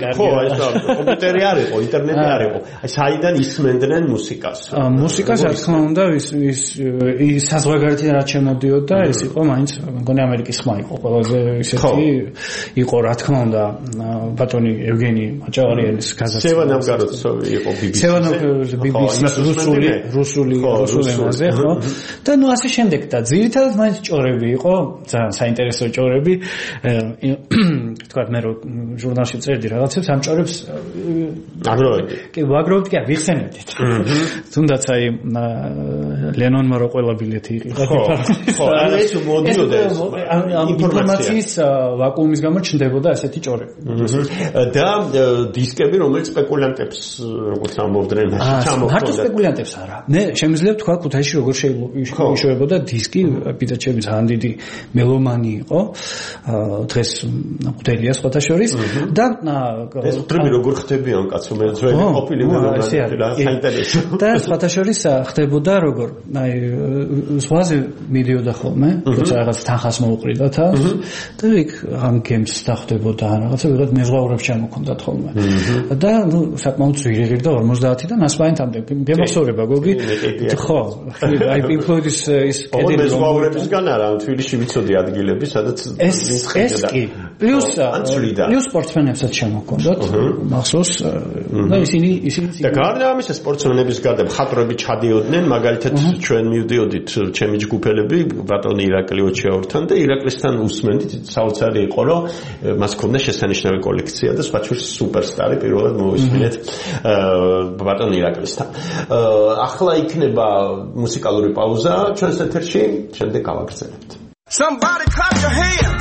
კომპიუტერი არ იყო, ინტერნეტი არ იყო. აი საიდან ისმენდნენ მუსიკას? მუსიკას რა თქმა უნდა ის საზღვარგარეთ რაც შემოდიოდა, ეს იყო მაინც მგონი ამერიკის ხმა იყო ყველაზე ისეთი იყო რა თქმა უნდა ბატონი ევგენი მაჭავარიანის გაზეთი. სევან ამგაროცოვი იყო BBC. სევან BBC რუსული ენაზე, ხო? და ნუ ასე შემდეგ და ძირითადად მაინც ჭორები იყო, ძალიან საინტერესო ჭორები. თქვა მე რო ჟურნალში წერდი რაღაცებს ამ ჭორებს აგროვებდი. კი, ვაგროვებდი, კი, ვიხსენებდით. თუნდაც აი ლენონმა რო ყველა ბილეთი იყიდა. ხო, ეს მოდიოდა ეს ინფორმაციის ვაკუუმის გამო ჩნდებოდა ესეთი ჭორები. და დისკები, რომელიც სპეკულანტებს როგორც ამბობდნენ, ჩამოხდა. მარტო სპეკულანტებს არა. მე შემიძლია თქვა ქუთაისში როგორ შეიშოვებოდა დისკი, პიტაჩები ძალიან დიდი მელომანი იყო. დღეს ხუთელია სხვათა შორის და ეს ტრიბი როგორ ხდებიან კაცო მე ძველი ყოფილი მელომანი რა საინტერესო. და სხვათა შორის ხდებოდა როგორ? აი ზღვაზე მიდიოდა ხოლმე, როცა რაღაც თანხას მოუყრიდათ და იქ ამ გემს დახდებოდა რაღაცა ვიღაც მეზღვაურებს ჩამოქონდათ ხოლმე. და ნუ საკმაოდ ძვირი და 50-დან ასპაინტამდე გემახსოვრება გოგი. ხო, აი Pink Floyd-ის ის კედელი მეზღვაურებისგან არა, თბილისში ვიცოდი ადგილები, სადაც ეს კი პლუს სპორტსმენებსაც შემოქონდათ მახსოვს და ისინი და გარდა ამისა სპორტსმენების გარდა მხატვრები ჩადიოდნენ, მაგალითად ჩვენ მივდიოდით ჩემი ჯგუფელები ბატონი ირაკლი ოჩიაურთან და ირაკლისთან უსმენდით საოცარი იყო რომ მას ჰქონდა შესანიშნავი კოლექცია და სხვა ჩვენს სუპერსტარი პირველად მოვისმინეთ ბატონ ირაკლისთან. ახლა იქნება მუსიკალური პაუზა ჩვენს ეთერში, შემდეგ გავაგრძელებთ. Somebody clap your hands.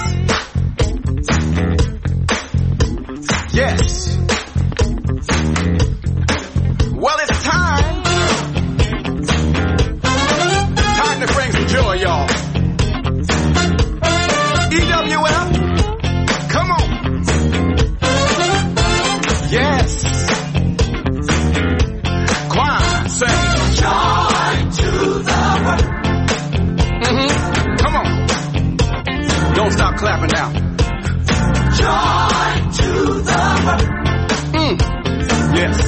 Yes. Well, it's time. Time to bring some joy, y'all. EWF, come on. Yes. Choir, sing. Joy to the world. Come on. Don't stop clapping now. Joy to the world. Yes.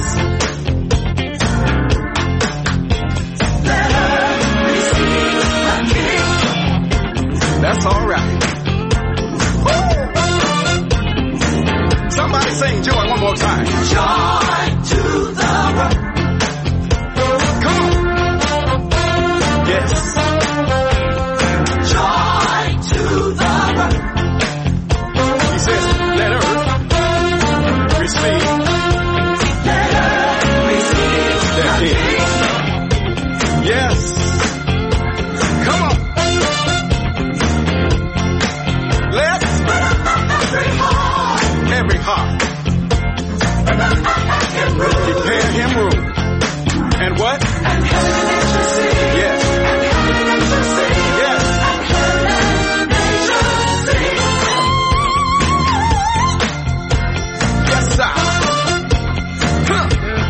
Let earth receive the King. That's all right. Woo! Somebody sing joy one more time. Joy to the world. Come on. Yes. Joy to the world. He says, let earth receive. Let earth receive the King. Yes. Come on. Let's every heart. Prepare him room. And what? And heaven and nature sing. Yes. And heaven and nature sing. Yes. And heaven and nature sing. Yes, sir. Huh.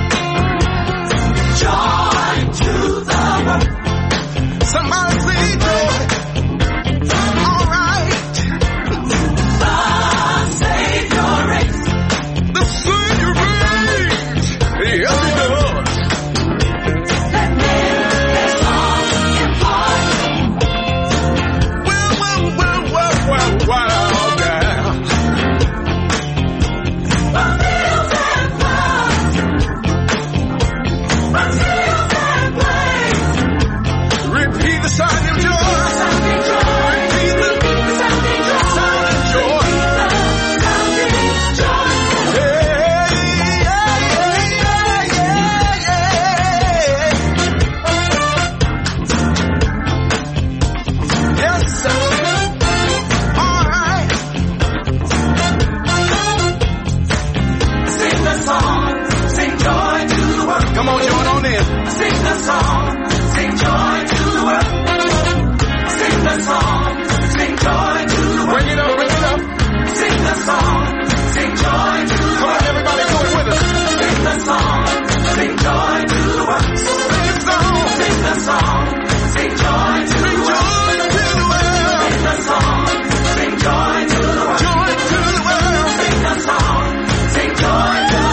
Joy to the world. Somebody say joy. All right. The Savior reigns. The Savior reigns. Yes, he does. Let men their songs impart. Well, yeah. From fields and floods. From hills and plains. Repeat the sound of joy. Repeat the sounding joy. Sounding joy. Yes, sir. All right. Sing the song, sing joy to the world. Come on, join on in. Sing the song, sing joy to the world. Sing the song, sing joy to the world. Bring it up, bring it up. Sing the song, sing joy to the world. Come on, everybody, do it with us. Sing the song, sing joy to the world. Sing the song, sing the song, sing joy to the world. Sing the song, sing joy to the world. Joy to the world. Sing the song, sing joy to the world.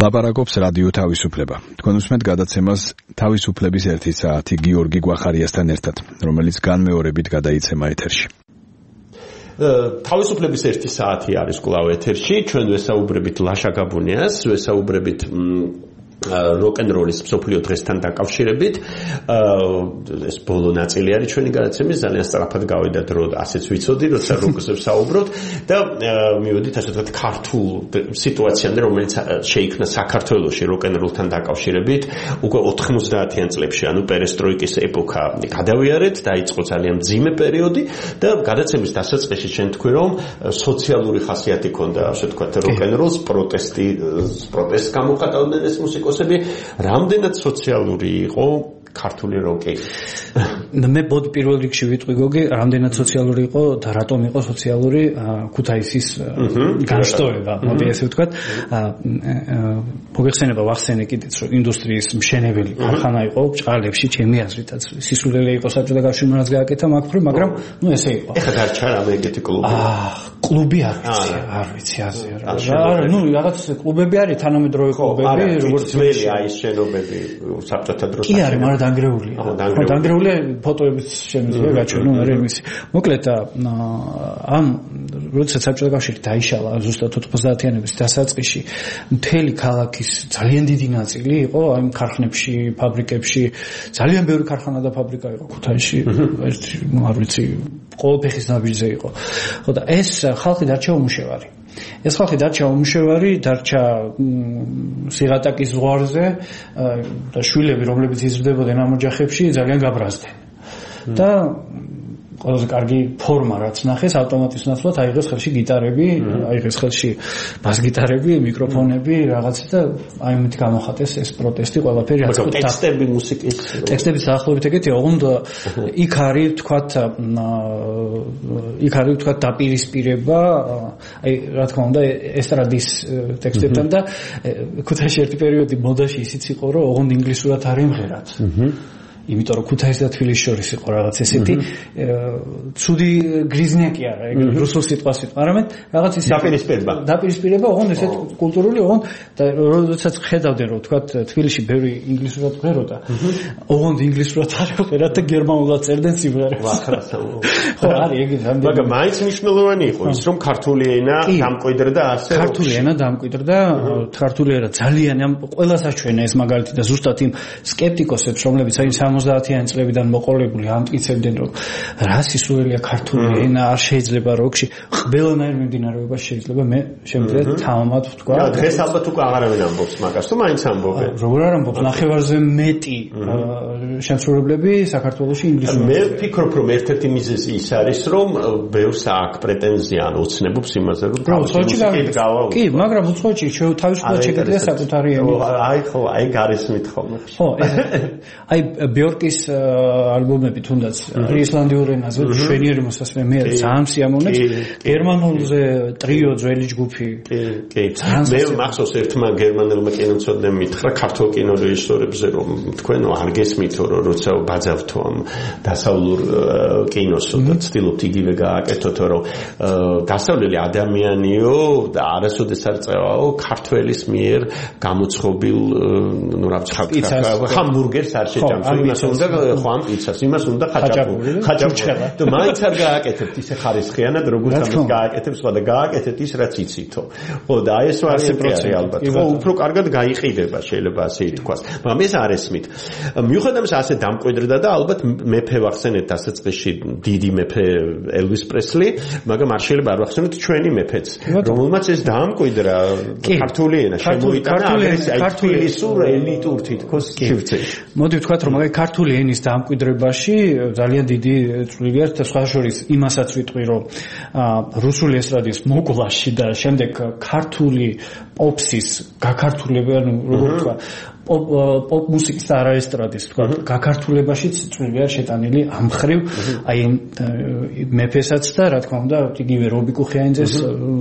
ლაპარაკობს რადიო თავისუფლება. თქვენ უსმენთ გადაცემას თავისუფლების 1 საათი გიორგი გვახარიასთან ერთად, რომელიც განმეორებით გადაიცემა ეთერში. თავისუფლების 1 საათი არის კვლავ ეთერში. ჩვენ ვესაუბრებით ლაშა გაბუნიას, ვესაუბრებით როკ-ენ-როლის მსოფლიო დღესთან დაკავშირებით. ეს ბოლო ნაწილი არის ჩვენი გადაცემის, ძალიან სწრაფად გავიდა დრო, ასეც ვიცოდი, როცა როკზე ვსაუბრობთ და მივედით ასე ვთქვათ ქართულ სიტუაციამდე, რომელიც შეიქმნა საქართველოში როკ-ენ-როლთან დაკავშირებით უკვე 90-იან წლებში, ანუ პერესტროიკის ეპოქა გადავიარეთ, დაიწყო ძალიან მძიმე პერიოდი და გადაცემის დასაწყისში ჩვენ თქვი რომ სოციალური ხასიათი ჰქონდა, ასე ვთქვათ, როკ-ენ-როლს, პროტესტს გამოხატავდნენ ეს მუსიკოსები. რამდენად სოციალური იყო ქართული როკი? მე ბოდ პირველ რიგში ვიტყვი გოგი, რამდენად სოციალური იყო და რატომ იყო სოციალური ქუთაისის განშტოება, მოდი ესე ვთქვათ. მოგეხსენება ვახსენე კიდეც რომ ინდუსტრიის მშენებელი ქარხანა იყო ჭყალებში, ჩემი აზრითაც სისულელე იყო საბჭოთა კავშირმა რაც გააკეთა მაგ-მხრივ, მაგრამ ნუ ესე იყო. ეხლა დარჩა რამე ეგეთი კლუბი? კლუბი არ ვიცი აზე რა. ნუ რაღაც კლუბები არის, თანამედროვე კლუბები, როგორც ძველი აი შენობები საბჭოთა დროს. კი არის, მაგრამ დანგრეულია. დანგრეულია, ფოტოებიც შემიძლია გაჩვენო, მაგრამ იმისი. მოკლედ ამ როდესაც საბჭოთა კავშირი დაიშალა ზუსტად 90-იანების დასაწყისში, მთელი ქალაქის ძალიან დიდი ნაწილი იყო ამ ქარხნებში, ფაბრიკებში. ძალიან ბევრი ქარხანა და ფაბრიკა იყო ქუთაისში. ერთი, არ ვიცი, ყოველფეხის ნაბიჯზე იყო. ხო და ეს ხალხი დარჩა უმუშევარი. ეს ხალხი დარჩა უმუშევარი, დარჩა სიღატაკის ზღვარზე და შვილები, რომლებიც იზრდებოდნენ ამ ოჯახებში, ძალიან გაბრაზდნენ. და ყველაზე კარგი ფორმა რაც ნახეს ავტომატის ნაცვლად აიღეს ხელში გიტარები, აიღეს ხელში ბას-გიტარები, მიკროფონები, რაღაცა და აი მით გამოხატეს ეს პროტესტი ყველაფერი რაც ხუთ ტექსტები მუსიკის ტექსტების ახლობით ეგეთია, ოღონდ იქ არის თქვათ დაპირისპირება, აი რა თქმა უნდა ესტრადის ტექსტებთან და ქუთაისში ერთი პერიოდი მოდაში ისიც იყო, რომ ოღონდ ინგლისურად არ ემღერათ. იმიტომ რომ ქუთაისი და თბილისის შორის იყო რაღაც ესეთი ცუდი გრიზნიაკი არა, ეგ რუსულ სიტყვას ვიტყვი, არამედ რაღაც ისეთი დაპირისპირება, ოღონდ ესეთ კულტურული, ოღონდ და როდესაც ხედავდნენ რომ თქვა თბილისში ბევრი ინგლისურად წეროდა, ოღონდ ინგლისურად არ წერდა და გერმანულად წერდნენ სიმღერებს. ხო, არის ეგ რამდენი. მაგრამ მაინც მნიშვნელოვანი იყო ის რომ ქართული ენა დამკვიდრდა ასე. ქართული ენა დამკვიდრდა, ქართული ენა ძალიან ყველას აჩვენა ეს მაგალითი და ზუსტად იმ სკეპტიკოსებს, რომლებიც აი 70-იან წლებიდან მოყოლებული ამტკიცებდნენ რომ რა სისულელია ქართული ენა, არ შეიძლება როკში ყველანაირ მიმდინარეობაში შეიძლება მე შემიძლია თამამად ვთქვა. დღეს ალბათ უკვე აღარავინ ამბობს მაგას, თუ მაინც ამბობენ. როგორ არ ამბობს, ნახევარზე მეტი შემსრულებლები საქართველოში ინგლისურად. მე ვფიქრობ რომ ერთ-ერთი მიზეზი ის არის რომ ბევრს აქვს პრეტენზია ან ოცნებობს იმაზე რომ თავისუფლებით გავა. კი, მაგრამ უცხოეთში თავისუფლად შეგიძლია საკუთარი ენა. აი ხო, აი გარესმით ხოლმე. ხო, აი ბიორკის ალბომები თუნდაც ისლანდიურ ენაზე შვენიერი მოსასმე მე ძალიან სიამოვნებს, გერმანულზე ტრიო ძველი ჯგუფი. კი. მე მახსოვს ერთმა გერმანელმა კინომცოდნემ მითხრა ქართულ კინორეჟისორებზე რომ თქვენო არ გესმითო რომ როცა ბაძავთო ამ დასავლურ კინოსო და ცდილობთ იგივე გააკეთოთო რომ დასავლელი ადამიანიო და არასოდეს არ წევაო ქართველის მიერ გამოცხობილ ნუ რა ვცხოვრობ ჰამბურგერს არ შეჭამს იმას უნდა ხო ამ პიცას იმას უნდა ხაჭაპური და მაინც არ გააკეთებთ ისე ხარისხიანად როგორც ამას გააკეთებს სხვა და გააკეთეთ ის რაც იცითო ხო და აი ეს ვარიანტი ალბათ ხო უფრო კარგად გაიყიდება შეიძლება ასე ითქვას მაგრამ ეს არ ესმით მიუხედავად იმისა ასე დამკვიდრდა და ალბათ მეფე ვახსენეთ დასაწყისში დიდი მეფე ელვის პრესლი მაგრამ არ შეიძლება არ ვახსენოთ ჩვენი მეფეც რომელმაც ეს დაამკვიდრა ქართული ენა შემოიტანა თბილისურ ელიტურ თითქოს სივრცეში მოდი ვთქვათ რომ მაგალითად ქართული ენის დამკვიდრებაში ძალიან დიდი წვლილი აქვს და სხვა შორის იმასაც ვიტყვი რომ რუსული ესტრადის მოგვლაში და შემდეგ ქართული პოპსის გაქართულება ანუ როგორ ვთქვა პოპ მუსიკის და არაესტრადის თქვა გაქართულებაშიც წვლილი არის შეტანილი ამ ხრივ აი მეფესაც და რა თქმა უნდა იგივე რობი კუხიანიძეს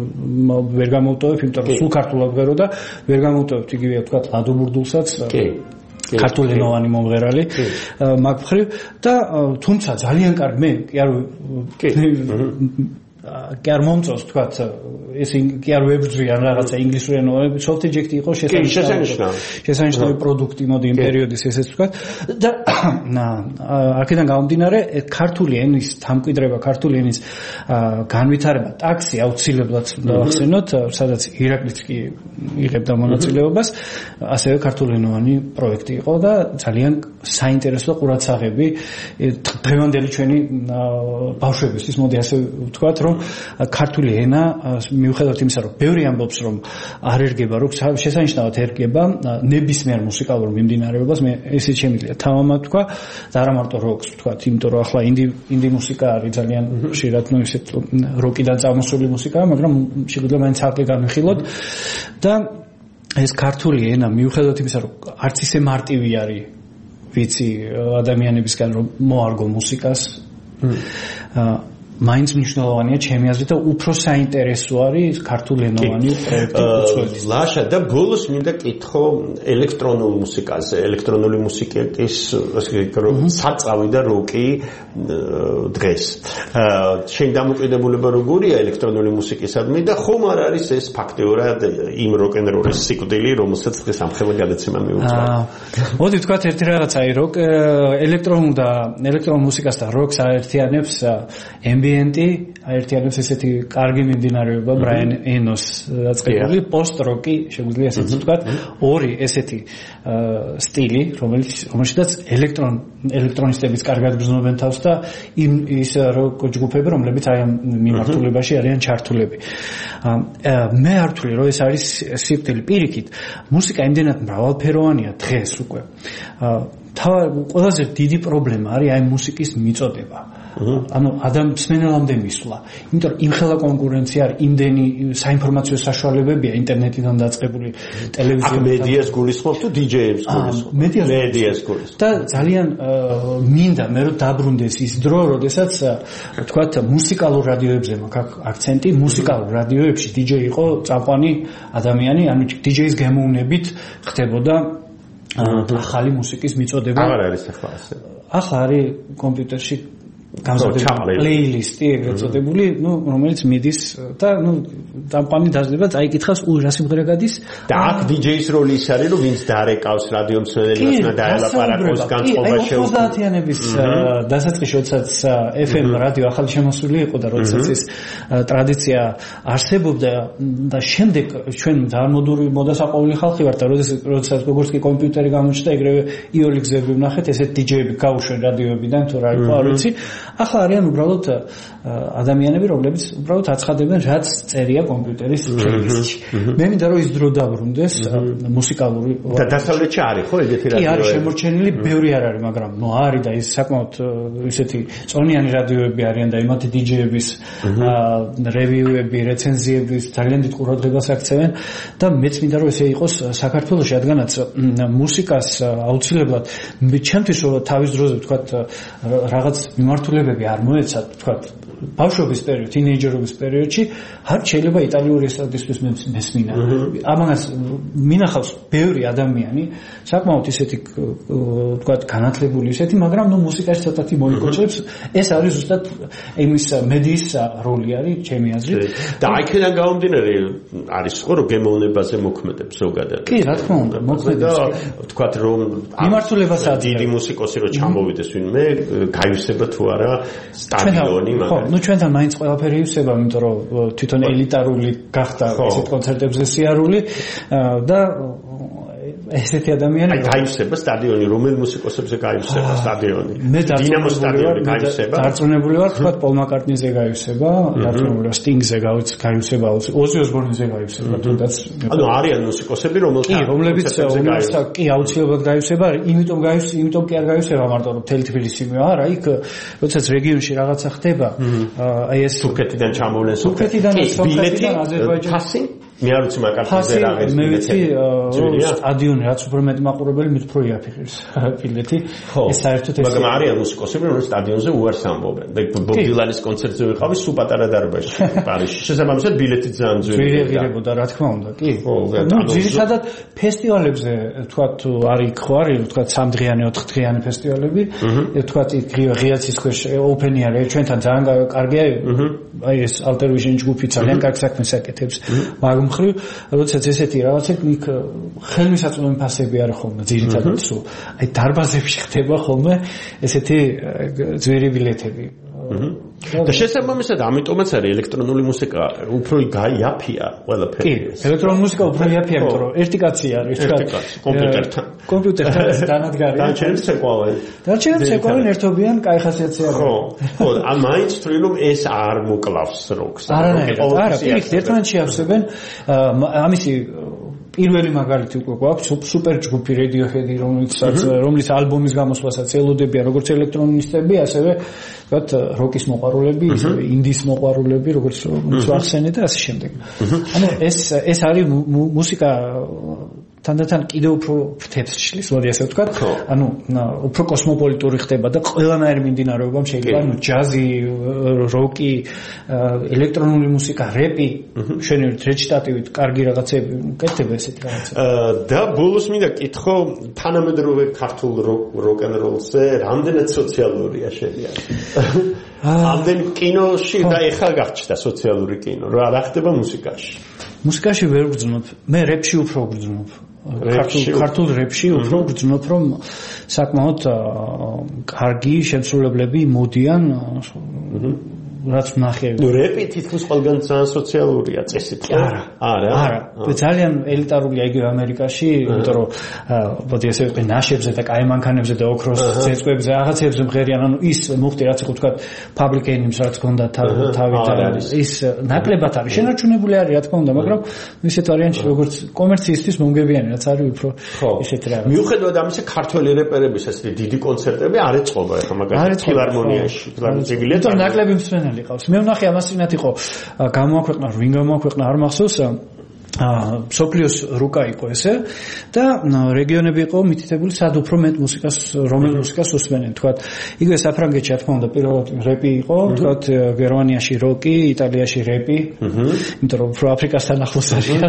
ვერ გამოვტოვებ იმიტომ რომ სულ ქართულად ვღერო და ვერ გამოვტოვებ იგივე თქვა ლადო ბურდულსაც ქართულენოვანი მომღერალი მაგ ხრივ და თუმცა ძალიან კარგი მე კი არ მომწონს თქვა ეს კი არ ვებრძვიან რაღაცა ინგლისურენოვანი სოფტეჯექტი იყო შესანიშნავი პროდუქტი მოდი იმ პერიოდის ესეც ვთქვა და აქედან გამომდინარე ქართული ენის თამკვიდრება ქართული ენის განვითარება ტაქსი აუცილებლად დავახსენოთ სადაც ირაკლიც კი იღებდა მონაწილეობას ასევე ქართულენოვანი პროექტი იყო და ძალიან საინტერესო ყურადსაღები დღევანდელი ჩვენი ბავშვებისთვის მოდი ასე ვთქვათ რომ ქართული ენა მიუხედავად იმისა რომ ბევრი ამბობს რომ არ ერგება რომ შესანიშნავად ერგება ნებისმიერ მუსიკალურ მიმდინარეობას მე ესეც შემიძლია თავამად ვთქვა და არა მარტო როკს ვთქვათ იმიტომ რომ ახლა ინდი მუსიკა არის ძალიან ხშირად ნუ ისეთ როკიდან წამოსული მუსიკაა მაგრამ შეგვიძლია მაინც ალკე განვიხილოთ და ეს ქართული ენა მიუხედავად იმისა რომ არც ისე მარტივი არის ვიცი ადამიანებისგან რომ მოარგო მუსიკას მაინც მნიშვნელოვანია ჩემი აზრით და უფრო საინტერესო არის ქართულენოვანი პროექტი უცხოეთის. ლაშა და ბოლოს მინდა კითხო ელექტრონულ მუსიკაზე, ელექტრონული მუსიკების საწავი და როკი დღეს. შენ დამოკიდებულება როგორია ელექტრონული მუსიკისადმი და ხომ არ არის ეს ფაქტიურად იმ როკ-ენ-როლის სიკვდილი, რომელსაც დღეს ამხელა გადაცემა მიუძღვნა. მოდი ვთქვათ ერთი რაღაცა, როკ ელექტრონულ მუსიკას და როკს აერთიანებს ambient-ი აერთიანებს ესეთი კარგი მიმდინარეობა ბრაიან ენოს დაწყებული პოსტ-როკი შეგვიძლია ესეც ვთქვათ ორი ესეთი სტილი რომელშიც ელექტრონისტებიც კარგად გრძნობენ თავს და ის როკ ჯგუფები რომლებიც აი ამ მიმართულებაში არიან ჩართულები მე არ ვთვლი რომ ეს არის სიკვდილი პირიქით მუსიკა იმდენად მრავალფეროვანია დღეს უკვე ყველაზე დიდი პრობლემა არის აი მუსიკის მიწოდება ანუ ადამიანამდე მისვლა. იმიტომ რომ იმხელა კონკურენცია არის, იმდენი საინფორმაციო საშუალებებია ინტერნეტიდან დაწყებული ტელევიზიიდან. მედიას გულისხმობ თუ DJ-ებს გულისხმობ? მედიას გულისხმობ. და ძალიან მინდა მე რომ დაბრუნდეს ის დრო, როდესაც ვთქვათ მუსიკალურ რადიოებზე მაქვს აქცენტი, მუსიკალურ რადიოებში DJ იყო წამყვანი ადამიანი, ანუ DJ-ის გემოვნებით ხდებოდა ახალი მუსიკის მიწოდება. აღარ არის ახლა ასე. ახლა არის კომპიუტერში გამზადებული პლეილისტი ეგრეთ წოდებული, რომელიც მიდის და წამყვანი დაძლება წაიკითხავს რა სიმღერა გადის და აქ DJ-ის როლი ის არის, რომ ვინც დარეკავს რადიო მსმენელს და დაელაპარაკოს განწყობაში 90-იანების დასაწყისში, როდესაც FM რადიო ახალი შემოსული იყო და როდესაც ეს ტრადიცია არსებობდა და შემდეგ ჩვენ დამოდური მოდასაყოვილი ხალხი ვართ და როდესაც როგორც კი კომპიუტერი გამოჩნდა, ეგრევე იოლი გზები ვნახეთ, ესეთ DJ-ები გაუშვენ რადიოებიდან თუ რა იყო არ ვიცი. ახლა არიან უბრალოდ ადამიანები, რომლებიც უბრალოდ აცხადებენ, რაც წერია კომპიუტერის პლეილისტში. მე მინდა რომ ის დრო დაბრუნდეს მუსიკალური და დასავლეთში არის ხო ეგეთი რადიოები? კი, არის შემორჩენილი, ბევრი არ არის, მაგრამ არის და ის საკმაოდ ისეთი წონიანი რადიოები არიან და იმათი DJ-ების რევიუები, რეცენზიები ძალიან დიდ ყურადღებას აქცევენ და მეც მინდა რომ ესე იყოს საქართველოში, რადგანაც მუსიკას აუცილებლად ჩემთვის რომ თავის დროზე ვთქვათ რაღაც მიმართულებები არ მოეცათ, ვთქვათ, ბავშვობის პერიოდში, თინეიჯერობის პერიოდში, არ შეიძლება იტალიური ესტრადისთვის მესმინა. ამას მინახავს ბევრი ადამიანი, საკმაოდ ისეთი, ვთქვათ, განათლებული ისეთი, მაგრამ მუსიკაში ცოტათი მოიკოჭებს. ეს არის ზუსტად იმის მედიის როლი არის, ჩემი აზრით. და აქედან გამომდინარე არის ხო, რომ გემოვნებაზე მოქმედებს ზოგადად. კი, რა თქმა უნდა, მოქმედებს. ვთქვათ, რომ მიმართულებას დიდი მუსიკოსი რომ ჩამოვიდეს ვინმე, გაივსება თუ არა სტადიონი, მაგრამ ჩვენთან მაინც ყველაფერი ივსება, იმიტომ რომ თვითონ ელიტარული გახდა ესეთ კონცერტებზე სიარული და ესეთი ადამიანები გაივსება სტადიონი, რომელ მუსიკოსებზე გაივსება სტადიონი? დინამოს სტადიონი გაივსება. დარწმუნებული ვარ, თქვა პოლ მაკარტნიზე გაივსება, დარწმუნებული ვარ სტინგზე გაივსება, ოზი ოსბორნზე გაივსება, თუნდაც. ანუ არიან მუსიკოსები, რომლებიც კი აუცილებლად გაივსება, იმიტომ კი არ გაივსება მარტო რომ თელი თბილისი მე არა, იქ როდესაც რეგიონში რაღაცა ხდება, აი ეს თურქეთიდან ჩამოვლენ თურქეთიდან აზერბაიჯანიდან მე არ ვიცი მაკარტიზე რა ღირს მე ვიცი სტადიონი რაც უფრო მეტი მაყურებელი მით უფრო იაფიღებს ბილეთი ეს საერთოდ ეს მაგრამ არიან მუსიკოსები რომ სტადიონზე უარს ამბობენ ბობ დილანის კონცერტზე ვიყავი სულ პატარა დარბაზში პარიზში შესაბამისად ბილეთი ძალიან ძვირი ღირებოდა რა თქმა უნდა კი ძირითადად ფესტივალებზე თქვათ არის ხო არის თქვათ 3 დღიანი 4 დღიანი ფესტივალები თქვათ ღიაცის ქვეშ ოპენი არის ჩვენთან ძალიან კარგია აი ეს Alter Vision ჯგუფი ძალიან კარგ საქმეს აკეთებს მაგ მხრივ როდესაც ესეთი რაღაცა იქ ხელმისაწვდომი ფასები არის ხოლმე ძირითადად სულ აი დარბაზებში ხდება ხოლმე ესეთი ძვირი ბილეთები და შესაბამისად ამიტომაც არის ელექტრონული მუსიკა უფრო გაიაფია ყველაფერი კი ელექტრონული მუსიკა უფრო იაფია იმიტომ რომ ერთი კაცი არის კომპიუტერთან დანადგარი და ჩემს ცეკვავენ ერთობიან კაი ხასიათი არის ხო ამ მაინც თვლი რომ ეს არ მოკლავს როკს არა პირიქით ერთმანეთს შეავსებენ ამისი პირველი მაგალითი უკვე გვაქვს სუპერ ჯგუფი Radiohead რომლის ალბომის გამოსვლასაც ელოდებიან როგორც ელექტრონისტები ასევე ვთქვათ როკის მოყვარულები ისევე ინდის მოყვარულები როგორც ვახსენე და ასე შემდეგ ანუ ეს არის მუსიკა თანდათან კიდევ უფრო ფრთებს შლის მოდი ასე ვთქვათ ანუ უფრო კოსმოპოლიტური ხდება და ყველანაირი მიმდინარეობამ შეიძლება ანუ ჯაზი როკი ელექტრონული მუსიკა რეპი შენივით რეჩიტატივით კარგი რაღაცები უკეთდება ესეთი რაღაცა და ბოლოს მინდა კითხო თანამედროვე ქართულ როკ-ენ-როლზე რამდენად სოციალურია შენია ამდენ კინოში და ეხლა გახჩდა სოციალური კინო რა ხდება მუსიკაში ვერ ვგრძნობ მე რეპში უფრო ვგრძნობ ქართულ რეპში უფრო ვგრძნობ რომ საკმაოდ კარგი შემსრულებლები მოდიან რაც ვნახე რეპი თითქოს ყველგან ძალიან სოციალურია წესით არა ძალიან ელიტარულია იგივე ამერიკაში იმიტომ რომ მოდი ესე ვიყო ნაშებზე და კაიმანქანებზე და ოქროს ცეცხლებზე რაღაცებზე მღერიან ანუ ის მუხტი რაც იყო თქვა public enemies რაც გონდა თავი ის ნაკლებად არის შენარჩუნებული არის რა თქმა უნდა მაგრამ ისეთ ვარიანტში როგორც კომერციისთვის მომგებიანი რაც არის უფრო ისეთ რაღაც მიუხედავად ამისა ქართველი რეპერების ესეთი დიდი კონცერტები არ ეწყობა ეხლა მაგალითად ფილარმონიაში ფილარმონიაში ნაკლები მსმენელი ყავს მე ვნახე ამას წინათ იყო გამოაქვეყნა ვინ გამოაქვეყნა არ მახსოვს სოფლიოს რუკა იყო ესე და რეგიონები იყო მითითებული სად უფრო მეტ მუსიკას რომელ მუსიკას უსმენენ თქვათ იგივე საფრანგეთში რა თქმა უნდა პირველად რეპი იყო თქვათ გერმანიაში როკი იტალიაში რეპი იმიტომ რომ უფრო აფრიკასთან ახლოს არის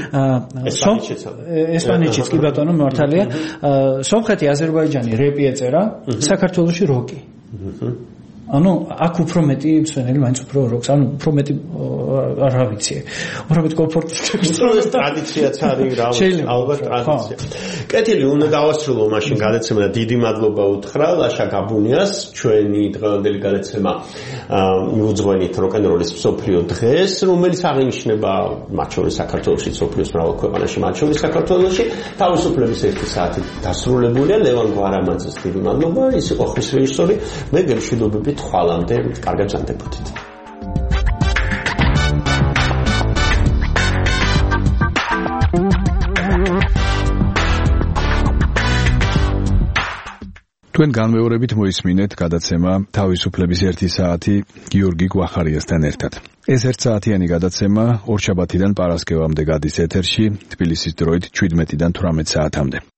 ესპანეთშიც კი ბატონო მართალია სომხეთი აზერბაიჯანი რეპი ეწერა საქართველოში როკი ანუ აქ უფრო მეტი მსმენელი მაინც უფრო როკს ანუ უფრო მეტი რა ვიცი უფრო მეტი კომფორტი ეს ტრადიციაც არის რა ალბათ ტრადიცია კეთილი უნდა დავასრულო მაშინ გადაცემა და დიდი მადლობა უთხრა ლაშა გაბუნიას ჩვენი დღევანდელი გადაცემა მიუძღვენით როკ-ენ-როლის მსოფლიო დღეს რომელიც აღინიშნება მათ შორის საქართველოში მსოფლიოს მრავალ ქვეყანაში მათ შორის საქართველოში თავისუფლების 1 საათი დასრულებულია ლევან გვარამაძეს დიდი მადლობა ის იყო ხმის რეჟისორი მე გემშვიდობებით ხვალამდე კარგად ჯანდებოდით თქვენ განმეორებით მოისმინეთ გადაცემა თავისუფლების 1 საათი გიორგი გვახარიასთან ერთად. ეს 1 საათიანი გადაცემა ორშაბათიდან პარასკევამდე გადის ეთერში თბილისის დროით 17-დან 18 საათამდე.